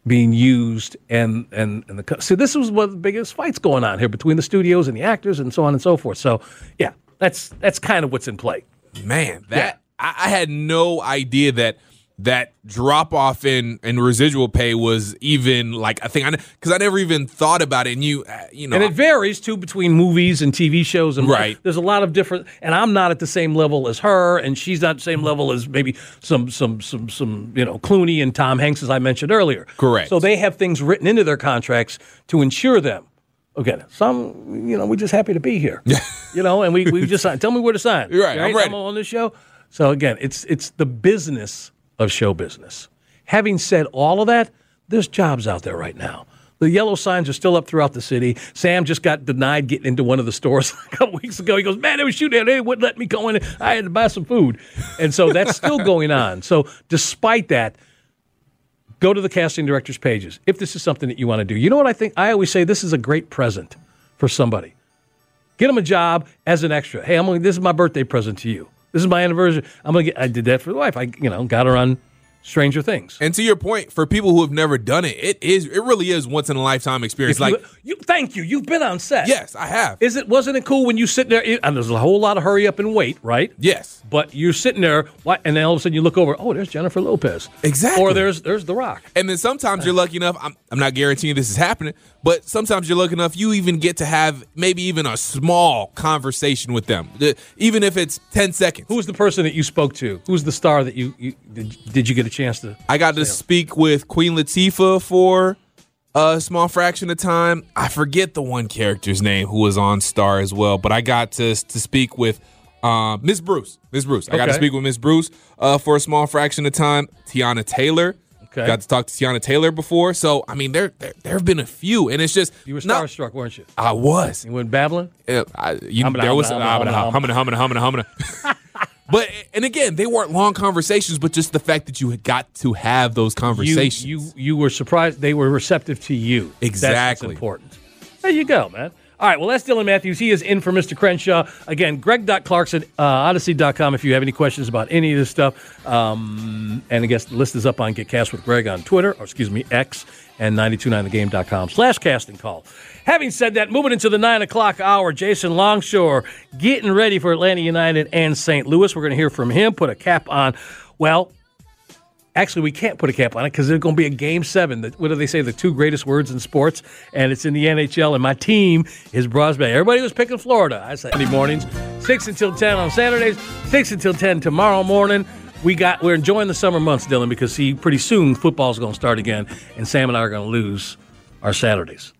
being used, and and and the so this was one of the biggest fights going on here between the studios and the actors and so on and so forth. So yeah, that's that's kind of what's in play. Man, that yeah. I, I had no idea that that drop off in, in residual pay was even like I think I because I never even thought about it. And you uh, you know, and it varies too between movies and T V shows and right. There's a lot of different, and I'm not at the same level as her, and she's not at the same level as maybe some some some some you know Clooney and Tom Hanks, as I mentioned earlier. Correct. So they have things written into their contracts to ensure them. Okay, some you know we're just happy to be here. Yeah. You know, and we we just signed. Tell me where to sign. You're right. right? I'm ready. I'm on this show. So again, it's it's the business of show business. Having said all of that, there's jobs out there right now. The yellow signs are still up throughout the city. Sam just got denied getting into one of the stores a couple weeks ago. He goes, man, they were shooting at it. They wouldn't let me go in. I had to buy some food. And so that's still going on. So despite that, go to the casting director's pages if this is something that you want to do. You know what I think? I always say this is a great present for somebody. Get them a job as an extra. Hey, I'm gonna, this is my birthday present to you. This is my anniversary. I'm gonna get. I did that for the wife. I, you know, got her on Stranger Things. And to your point, for people who have never done it, it is. It really is once in a lifetime experience. If you, like, you, thank you. You've been on set. Yes, I have. Is it? Wasn't it cool when you sit there? And there's a whole lot of hurry up and wait, right? Yes. But you're sitting there, and then all of a sudden you look over. Oh, there's Jennifer Lopez. Exactly. Or there's there's The Rock. And then sometimes you're lucky enough. I'm, I'm not guaranteeing this is happening, but sometimes you're lucky enough. You even get to have maybe even a small conversation with them, even if it's ten seconds. Who's the person that you spoke to? Who's the star that you, you did? Did you get a chance to? I got to speak with Queen Latifah for a small fraction of time. I forget the one character's name who was on Star as well, but I got to to speak with uh, Miss Bruce. Miss Bruce. I got Okay. to speak with Miss Bruce uh, for a small fraction of time. Tiana Taylor. Okay. Got to talk to Tiana Taylor before. So, I mean, there there, there have been a few, and it's just You were not- starstruck, weren't you? I was. You went babbling? Uh, I, you, Humana, there was humana, humana, humana, humana, humana, humana, humana. But and again, they weren't long conversations, but just the fact that you had got to have those conversations. You, you you were surprised they were receptive to you. Exactly. That's what's important. There you go, man. All right, well, that's Dylan Matthews. He is in for Mister Crenshaw. Again, greg dot clarkson, uh, odyssey dot com if you have any questions about any of this stuff. Um, and I guess the list is up on Get Cast with Greg on Twitter, or excuse me, X, and nine two nine the game dot com slash casting call. Having said that, moving into the nine o'clock hour, Jason Longshore getting ready for Atlanta United and Saint Louis. We're going to hear from him, put a cap on, well, actually, we can't put a cap on it because there's going to be a game seven. The, what do they say? The two greatest words in sports, and it's in the N H L. And my team is Bros Bay. Everybody was picking Florida. I said Sunday mornings, six until ten on Saturdays, six until ten tomorrow morning. We got we're enjoying the summer months, Dylan, because see, pretty soon football's going to start again, and Sam and I are going to lose our Saturdays.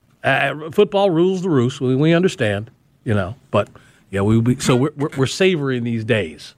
Uh, football rules the roost. We, we understand, you know, but yeah, we, we so we're, we're we're savoring these days.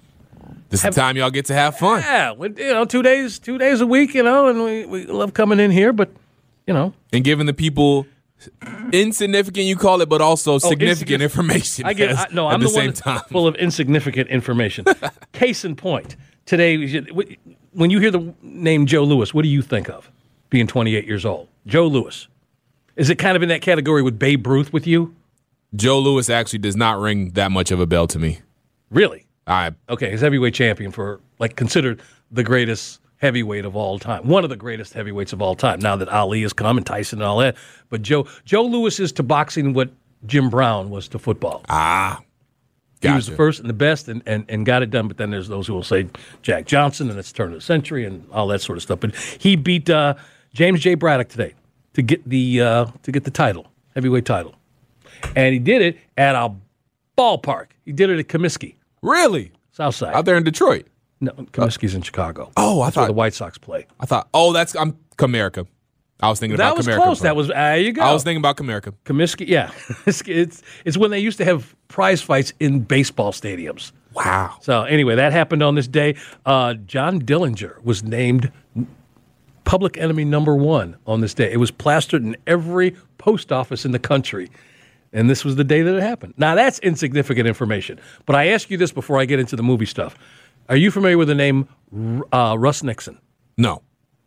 This is the time y'all get to have fun. Yeah, we, you know, two days, two days a week, you know, and we, we love coming in here, but you know, and giving the people insignificant, you call it, but also significant insignificant. information. I get as- I, no, at I'm the, the, same one time. full of insignificant information. Case in point, today, we should- when you hear the name Joe Louis, what do you think of? Being twenty-eight years old, Joe Louis. Is it kind of in that category with Babe Ruth with you? Joe Louis actually does not ring that much of a bell to me. Really? I Okay, he's heavyweight champion for, like, considered the greatest heavyweight of all time. One of the greatest heavyweights of all time, now that Ali has come and Tyson and all that. But Joe Joe Louis is to boxing what Jim Brown was to football. Ah, He was the gotcha. first and the best and, and, and got it done. But then there's those who will say Jack Johnson and it's turn of the century and all that sort of stuff. But he beat uh, James J. Braddock today to get the uh, to get the title, heavyweight title. And he did it at a ballpark. He did it at Comiskey, Really? Southside. Out there in Detroit? No, Comiskey's in Chicago. Oh, I That's where thought the White Sox play. I thought. Oh, that's I'm Comerica. I was thinking That about was Comerica. close. That was there you go. I was thinking about Comerica. Comiskey, yeah. it's, it's it's when they used to have prize fights in baseball stadiums. Wow. So anyway, that happened on this day. Uh, John Dillinger was named public enemy number one on this day. It was plastered in every post office in the country. And this was the day that it happened. Now, that's insignificant information. But I ask you this before I get into the movie stuff. Are you familiar with the name uh, Russ Nixon? No.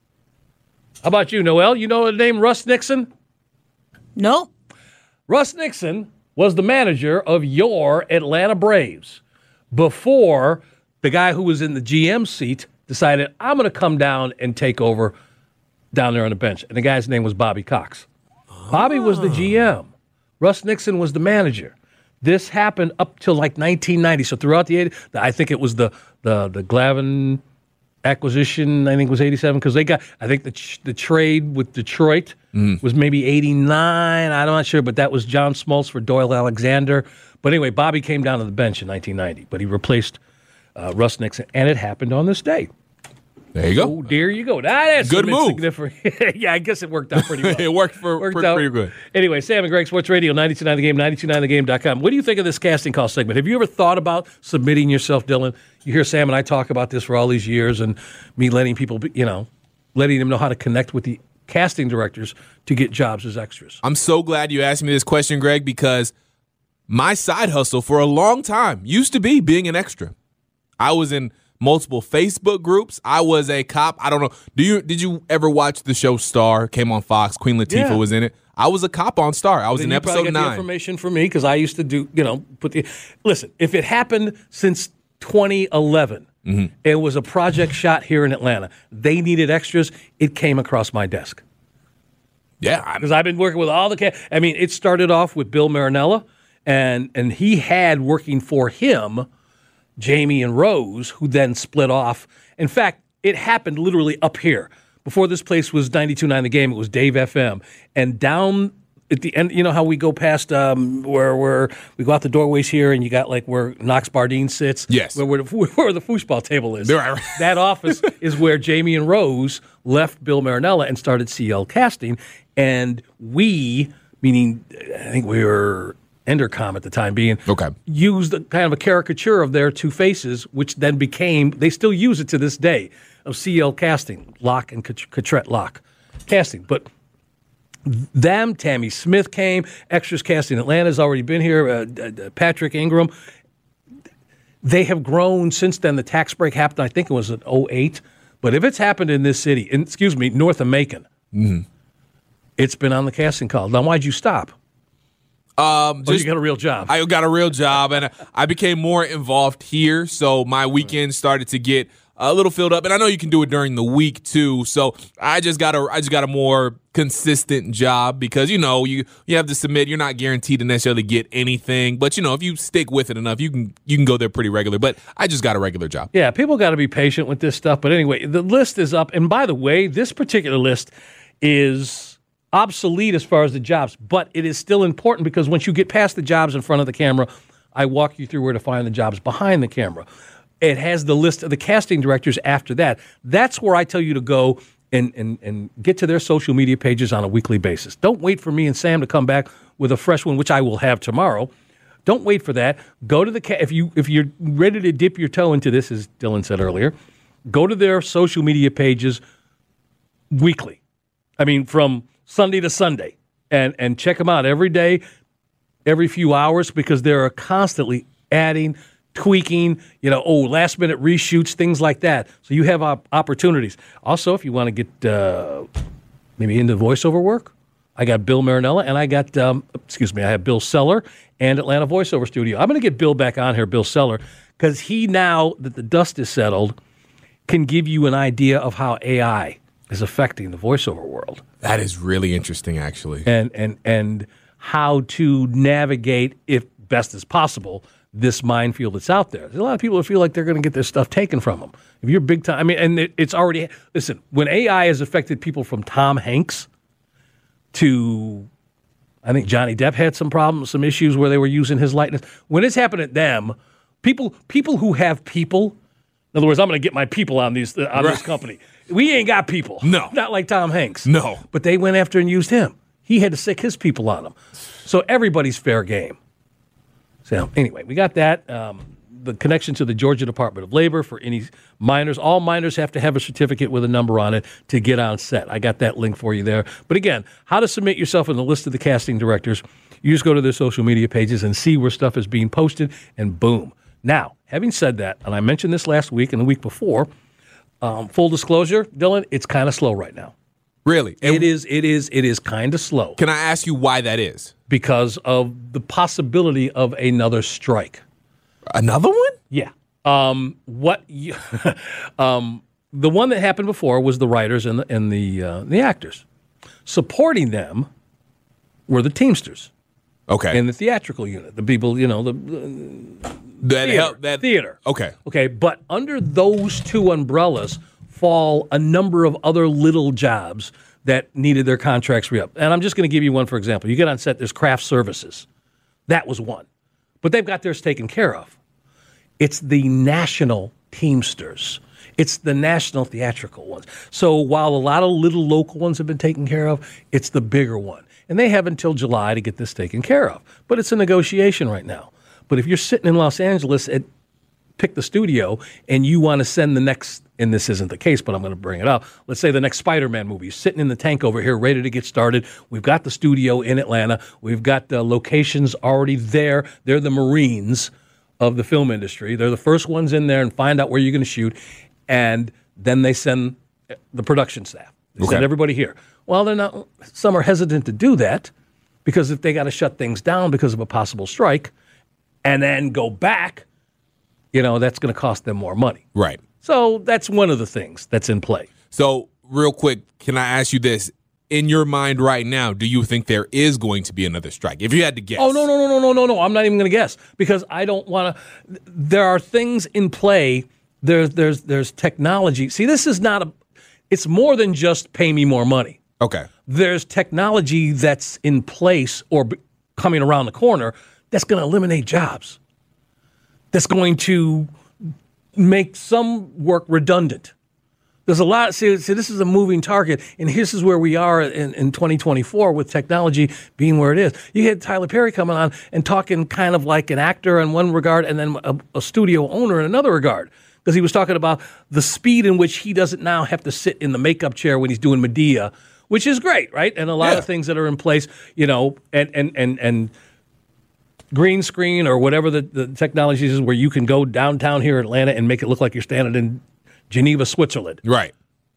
How about you, Noel? You know the name Russ Nixon? Nope. Russ Nixon was the manager of your Atlanta Braves before the guy who was in the G M seat decided, I'm going to come down and take over down there on the bench, and the guy's name was Bobby Cox. Oh. Bobby was the G M. Russ Nixon was the manager. This happened up till like nineteen ninety. So throughout the eighties, I think it was the the the Glavine acquisition, I think was eighty-seven, because they got, I think the ch- the trade with Detroit mm. was maybe eighty-nine. I'm not sure, but that was John Smoltz for Doyle Alexander. But anyway, Bobby came down to the bench in nineteen ninety, but he replaced uh, Russ Nixon, and it happened on this day. There you go. Oh, there you go. That is good move. Yeah, I guess it worked out pretty well. It worked for worked pretty, pretty good. Anyway, Sam and Greg, Sports Radio, ninety-two point nine The Game, ninety-two point nine the game dot com. What do you think of this casting call segment? Have you ever thought about submitting yourself, Dylan? You hear Sam and I talk about this for all these years, and me letting people, you know, letting them know how to connect with the casting directors to get jobs as extras. I'm so glad you asked me this question, Greg, because my side hustle for a long time used to be being an extra. I was in multiple Facebook groups. I was a cop. I don't know. Do you did you ever watch the show Star? Came on Fox. Queen Latifah yeah. was in it. I was a cop on Star. I was then in you episode probably got nine. The information from me because I used to do, you know, put the. Listen, if it happened since twenty eleven, mm-hmm. it was a project shot here in Atlanta. They needed extras. It came across my desk. Yeah, because I've been working with all the. Ca- I mean, it started off with Bill Marinella, and and he had working for him Jamie and Rose, who then split off. In fact, it happened literally up here. Before this place was ninety-two point nine The Game, it was Dave F M. And down at the end, you know how we go past um, where where we go out the doorways here, and you got like where Knox Bardeen sits? Yes. Where, where, the, where the foosball table is. That office is where Jamie and Rose left Bill Marinella and started C L Casting. And we, meaning I think we were Endercom at the time being, okay. used a, kind of a caricature of their two faces, which then became, they still use it to this day, of C L Casting, Locke and Cotrette Locke Casting. But them, Tammy Smith came, Extras Casting Atlanta's already been here, uh, uh, Patrick Ingram. They have grown since then. The tax break happened, I think it was in oh eight. But if it's happened in this city, in, excuse me, North of Macon, mm-hmm. it's been on the casting call. Now, why'd you stop? Um, just, you got a real job. I got a real job, and I became more involved here, so my weekends started to get a little filled up. And I know you can do it during the week too, so I just got a I just got a more consistent job because you know you you have to submit. You're not guaranteed to necessarily get anything, but you know if you stick with it enough, you can you can go there pretty regular. But I just got a regular job. Yeah, people got to be patient with this stuff. But anyway, the list is up, and by the way, this particular list is obsolete as far as the jobs, but it is still important because once you get past the jobs in front of the camera, I walk you through where to find the jobs behind the camera. It has the list of the casting directors after that. That's where I tell you to go and, and, and get to their social media pages on a weekly basis. Don't wait for me and Sam to come back with a fresh one, which I will have tomorrow. Don't wait for that. Go to the ca- if you if you're ready to dip your toe into this, as Dylan said earlier, go to their social media pages weekly. I mean, from Sunday to Sunday, and, and check them out every day, every few hours, because they're constantly adding, tweaking, you know, oh, last minute reshoots, things like that. So you have op- opportunities. Also, if you want to get uh, maybe into voiceover work, I got Bill Marinella, and I got, um, excuse me, I have Bill Seller and Atlanta Voiceover Studio. I'm going to get Bill back on here, Bill Seller, because he, now that the dust is settled, can give you an idea of how A I is affecting the voiceover world. That is really interesting, actually. And and and how to navigate, if best as possible, this minefield that's out there. There's a lot of people who feel like they're going to get their stuff taken from them. If you're big time, I mean, and it, it's already, listen, when A I has affected people from Tom Hanks to, I think Johnny Depp had some problems, some issues where they were using his likeness. When it's happened to them, people people who have people, in other words, I'm going to get my people on these on right. this company. We ain't got people. No. Not like Tom Hanks. No. But they went after and used him. He had to sick his people on him. So everybody's fair game. So anyway, we got that. Um, the connection to the Georgia Department of Labor for any minors. All minors have to have a certificate with a number on it to get on set. I got that link for you there. But again, how to submit yourself in the list of the casting directors. You just go to their social media pages and see where stuff is being posted, and boom. Now, having said that, and I mentioned this last week and the week before, Um, full disclosure, Dylan, it's kind of slow right now. Really? It is, it is, it is kind of slow. Can I ask you why that is? Because of the possibility of another strike. Another one? Yeah. Um, what? You, um, the one that happened before was the writers and the and the uh, the actors. Supporting them were the Teamsters. Okay. And the theatrical unit, the people, you know, the, the that theater, help that theater. Okay. Okay, but under those two umbrellas fall a number of other little jobs that needed their contracts re-up. And I'm just going to give you one for example. You get on set, there's craft services. That was one. But they've got theirs taken care of. It's the national Teamsters. It's the national theatrical ones. So while a lot of little local ones have been taken care of, it's the bigger one. And they have until July to get this taken care of. But it's a negotiation right now. But if you're sitting in Los Angeles at pick the studio and you want to send the next, and this isn't the case, but I'm going to bring it up. Let's say the next Spider-Man movie is sitting in the tank over here, ready to get started. We've got the studio in Atlanta. We've got the locations already there. They're the Marines of the film industry. They're the first ones in there and find out where you're going to shoot. And then they send the production staff. They Okay. send everybody here. Well, they're not. Some are hesitant to do that because if they got to shut things down because of a possible strike and then go back, you know, that's going to cost them more money. Right. So that's one of the things that's in play. So real quick, can I ask you this? In your mind right now, do you think there is going to be another strike? If you had to guess. Oh, no, no, no, no, no, no, no. I'm not even going to guess because I don't want to. There are things in play. There's, there's, there's technology. See, this is not a, it's more than just pay me more money. Okay. There's technology that's in place or b- coming around the corner that's going to eliminate jobs. That's going to make some work redundant. There's a lot. See, see, this is a moving target, and this is where we are in, in twenty twenty-four with technology being where it is. You had Tyler Perry coming on and talking kind of like an actor in one regard and then a, a studio owner in another regard. Because he was talking about the speed in which he doesn't now have to sit in the makeup chair when he's doing Medea, which is great, right? And a lot Yeah. of things that are in place, you know, and and and and green screen or whatever the, the technology is where you can go downtown here in Atlanta and make it look like you're standing in Geneva, Switzerland. Right.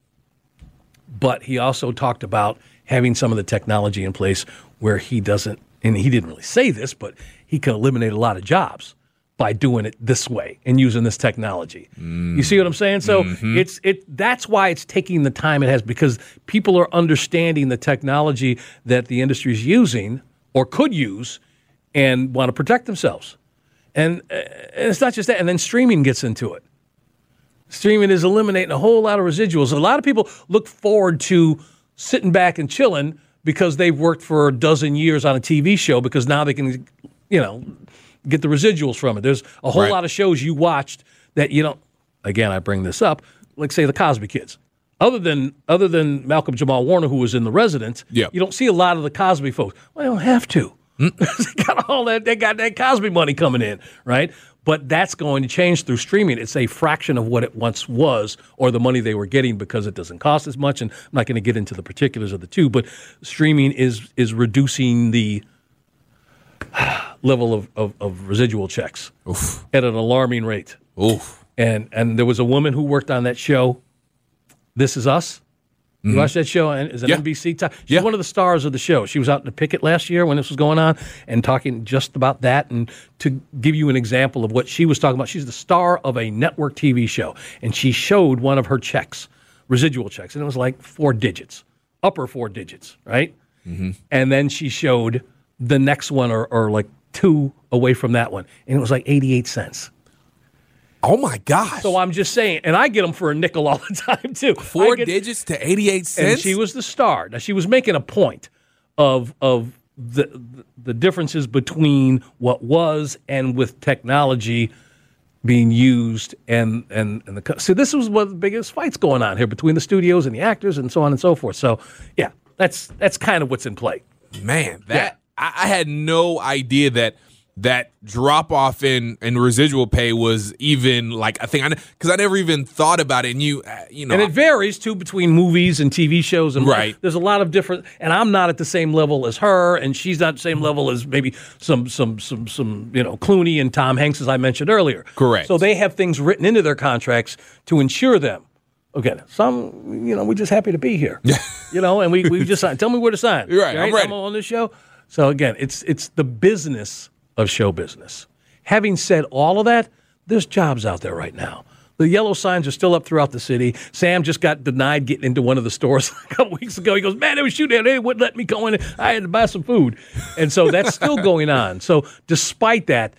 But he also talked about having some of the technology in place where he doesn't, and he didn't really say this, but he can eliminate a lot of jobs by doing it this way and using this technology. Mm. You see what I'm saying? So mm-hmm. it's it. That's why it's taking the time it has, because people are understanding the technology that the industry is using or could use and want to protect themselves. And, uh, and it's not just that. And then streaming gets into it. Streaming is eliminating a whole lot of residuals. A lot of people look forward to sitting back and chilling because they've worked for a dozen years on a T V show because now they can, you know, get the residuals from it. There's a whole Right. lot of shows you watched that you don't. Again, I bring this up, like say the Cosby Kids. Other than other than Malcolm Jamal Warner, who was in The Resident, Yep. you don't see a lot of the Cosby folks. Well, they don't have to. they got all that. They got that Cosby money coming in, right? But that's going to change through streaming. It's a fraction of what it once was, or the money they were getting because it doesn't cost as much. And I'm not going to get into the particulars of the two, but streaming is is reducing the level of, of, of residual checks Oof. at an alarming rate. Oof. And and there was a woman who worked on that show, This Is Us. You Mm-hmm. watched that show? And it's an Yeah. N B C top. She's Yeah. one of the stars of the show. She was out in the picket last year when this was going on and talking just about that. And to give you an example of what she was talking about, she's the star of a network T V show. And she showed one of her checks, residual checks, and it was like four digits, upper four digits, right? Mm-hmm. And then she showed the next one or, or like two away from that one. And it was like eighty-eight cents. Oh, my gosh. So I'm just saying, and I get them for a nickel all the time, too. Four I get, digits to eighty-eight cents? And she was the star. Now, she was making a point of of the the differences between what was and with technology being used and, and, and the... So this was one of the biggest fights going on here between the studios and the actors and so on and so forth. So, yeah, that's that's kind of what's in play. Man, that I, I had no idea that that drop off in, in residual pay was even like a thing. I because I never even thought about it. And you, uh, you know, And it varies, too, between movies and T V shows. And Right. There's a lot of different... And I'm not at the same level as her, and she's not at the same level as maybe some, some, some, some you know, Clooney and Tom Hanks, as I mentioned earlier. Correct. So they have things written into their contracts to ensure them. Okay, some, you know, we're just happy to be here. you know, and we, we just signed. Tell me where to sign. You're right, I'm ready. I'm on this show. So, again, it's it's the business of show business. Having said all of that, there's jobs out there right now. The yellow signs are still up throughout the city. Sam just got denied getting into one of the stores a couple weeks ago. He goes, man, they were shooting at me. They wouldn't let me go in. I had to buy some food. And so that's still going on. So despite that,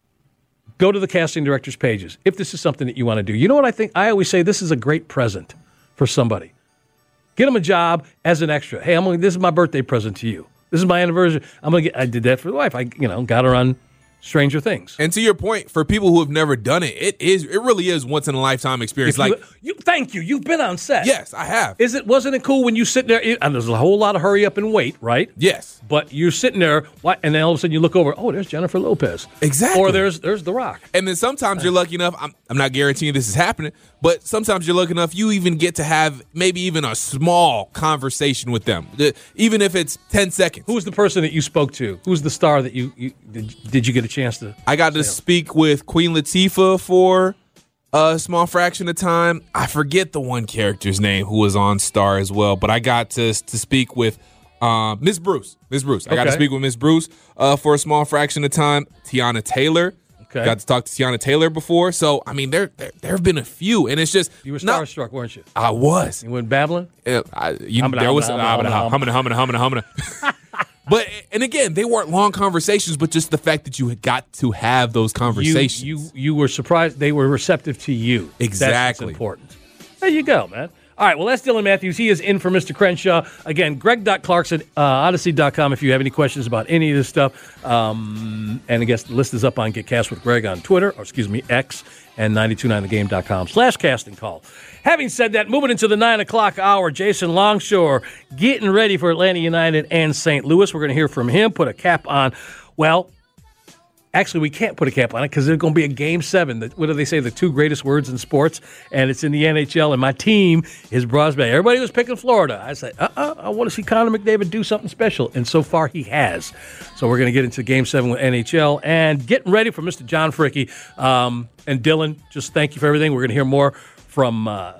go to the casting director's pages if this is something that you want to do. You know what I think? I always say this is a great present for somebody. Get them a job as an extra. Hey, I'm gonna, this is my birthday present to you. This is my anniversary. I'm gonna get. I did that for the wife. I, you know, got her on Stranger Things. And to your point, for people who have never done it, it is it really is once in a lifetime experience. If like you, you, thank you. You've been on set. Yes, I have. Is it wasn't it cool when you sit there? And there's a whole lot of hurry up and wait, right? Yes. But you're sitting there, and then all of a sudden you look over. Oh, there's Jennifer Lopez. Exactly. Or there's there's The Rock. And then sometimes you're lucky enough. I'm, I'm not guaranteeing this is happening, but sometimes you're lucky enough. You even get to have maybe even a small conversation with them, even if it's ten seconds. Who's the person that you spoke to? Who's the star that you, you did, did you get a chance to? I got to speak with Queen Latifah for a small fraction of time. I forget the one character's name who was on Star as well, but I got to to speak with uh, Miss Bruce. Miss Bruce. I okay. got to speak with Miss Bruce uh, for a small fraction of time. Tiana Taylor. Okay. Got to talk to Tiana Taylor before. So, I mean, there there, there have been a few, and it's just... You were starstruck, weren't you? I was. You went babbling? Uh, I, you, humana, there was... Humana, humana, humana, humana, humana. But, and again, they weren't long conversations, but just the fact that you had got to have those conversations. You you, you were surprised. They were receptive to you. Exactly. That's what's important. There you go, man. All right, well, that's Dylan Matthews. He is in for Mister Crenshaw. Again, greg dot clarkson, uh, odyssey dot com if you have any questions about any of this stuff. Um, and I guess the list is up on Get Cast with Greg on Twitter, or excuse me, X, and nine two nine the game dot com slash casting call. Having said that, moving into the nine o'clock hour, Jason Longshore getting ready for Atlanta United and Saint Louis. We're going to hear from him, put a cap on, well, actually, we can't put a cap on it because there's going to be a game seven. What do they say? The two greatest words in sports, and it's in the N H L. And my team is Bros Bay. Everybody was picking Florida. I said, uh-uh, I want to see Connor McDavid do something special, and so far he has. So we're going to get into game seven with N H L and getting ready for Mister John Fricke. Um, and Dylan, just thank you for everything. We're going to hear more from uh,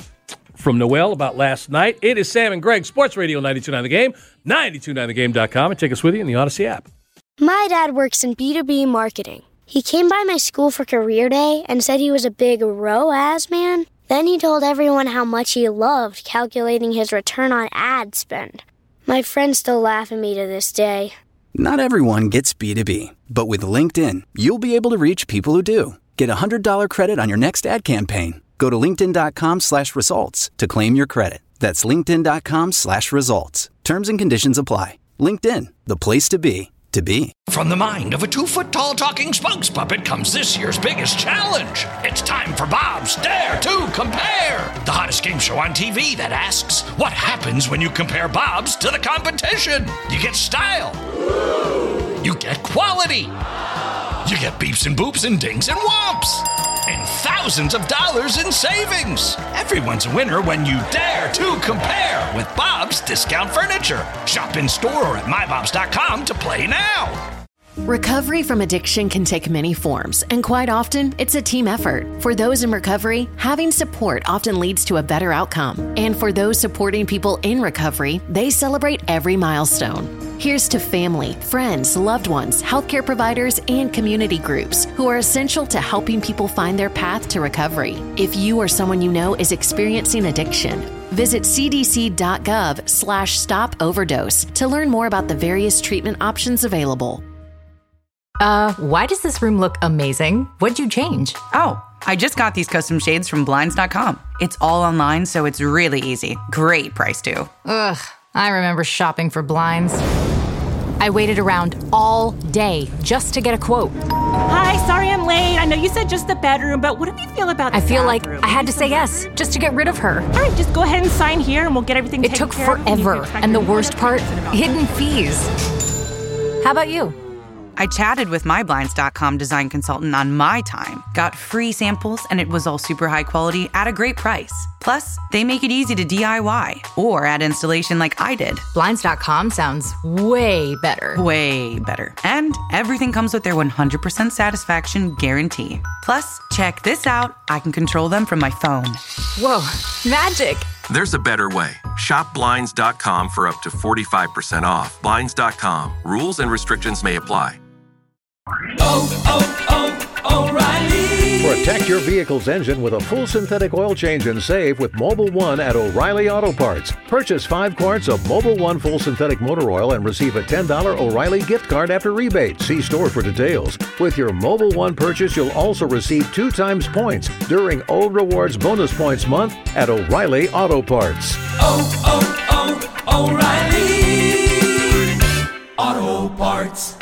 from Noel about last night. It is Sam and Greg, Sports Radio ninety-two point nine The Game, ninety-two point nine the game dot com, and take us with you in the Odyssey app. My dad works in B two B marketing. He came by my school for career day and said he was a big R O A S man. Then he told everyone how much he loved calculating his return on ad spend. My friends still laugh at me to this day. Not everyone gets B two B, but with LinkedIn, you'll be able to reach people who do. Get a one hundred dollars credit on your next ad campaign. Go to linkedin dot com slash results to claim your credit. That's linkedin dot com slash results. Terms and conditions apply. LinkedIn, the place to be. To be. From the mind of a two-foot-tall talking spokes puppet comes this year's biggest challenge. It's time for Bob's Dare to Compare, the hottest game show on T V that asks, what happens when you compare Bob's to the competition? You get style. You get quality. You get beeps and boops and dings and whomps. And thousands of dollars in savings. Everyone's a winner when you dare to compare with Bob's Discount Furniture. Shop in store or at my bobs dot com to play now. Recovery from addiction can take many forms, and quite often, it's a team effort. For those in recovery, having support often leads to a better outcome. And for those supporting people in recovery, they celebrate every milestone. Here's to family, friends, loved ones, healthcare providers, and community groups who are essential to helping people find their path to recovery. If you or someone you know is experiencing addiction, visit c d c dot gov slash stop overdose to learn more about the various treatment options available. Uh, why does this room look amazing? What'd you change? Oh, I just got these custom shades from blinds dot com. It's all online, so it's really easy. Great price, too. Ugh, I remember shopping for blinds. I waited around all day just to get a quote. Hi, sorry I'm late. I know you said just the bedroom, but what do you feel about the I feel bathroom? like I had to say yes just to get rid of her. All right, just go ahead and sign here and we'll get everything It taken took care of. forever, and the worst part, hidden fees. How about you? I chatted with my blinds dot com design consultant on my time, got free samples, and it was all super high quality at a great price. Plus, they make it easy to D I Y or add installation like I did. blinds dot com sounds way better. Way better. And everything comes with their one hundred percent satisfaction guarantee. Plus, check this out. I can control them from my phone. Whoa, magic. There's a better way. Shop blinds dot com for up to forty-five percent off. blinds dot com. Rules and restrictions may apply. Oh, oh, oh, O'Reilly. For a Protect your vehicle's engine with a full synthetic oil change and save with Mobil one at O'Reilly Auto Parts. Purchase five quarts of Mobil one full synthetic motor oil and receive a ten dollars O'Reilly gift card after rebate. See store for details. With your Mobil one purchase, you'll also receive two times points during O Rewards Bonus Points Month at O'Reilly Auto Parts. Oh, oh, oh, O'Reilly Auto Parts.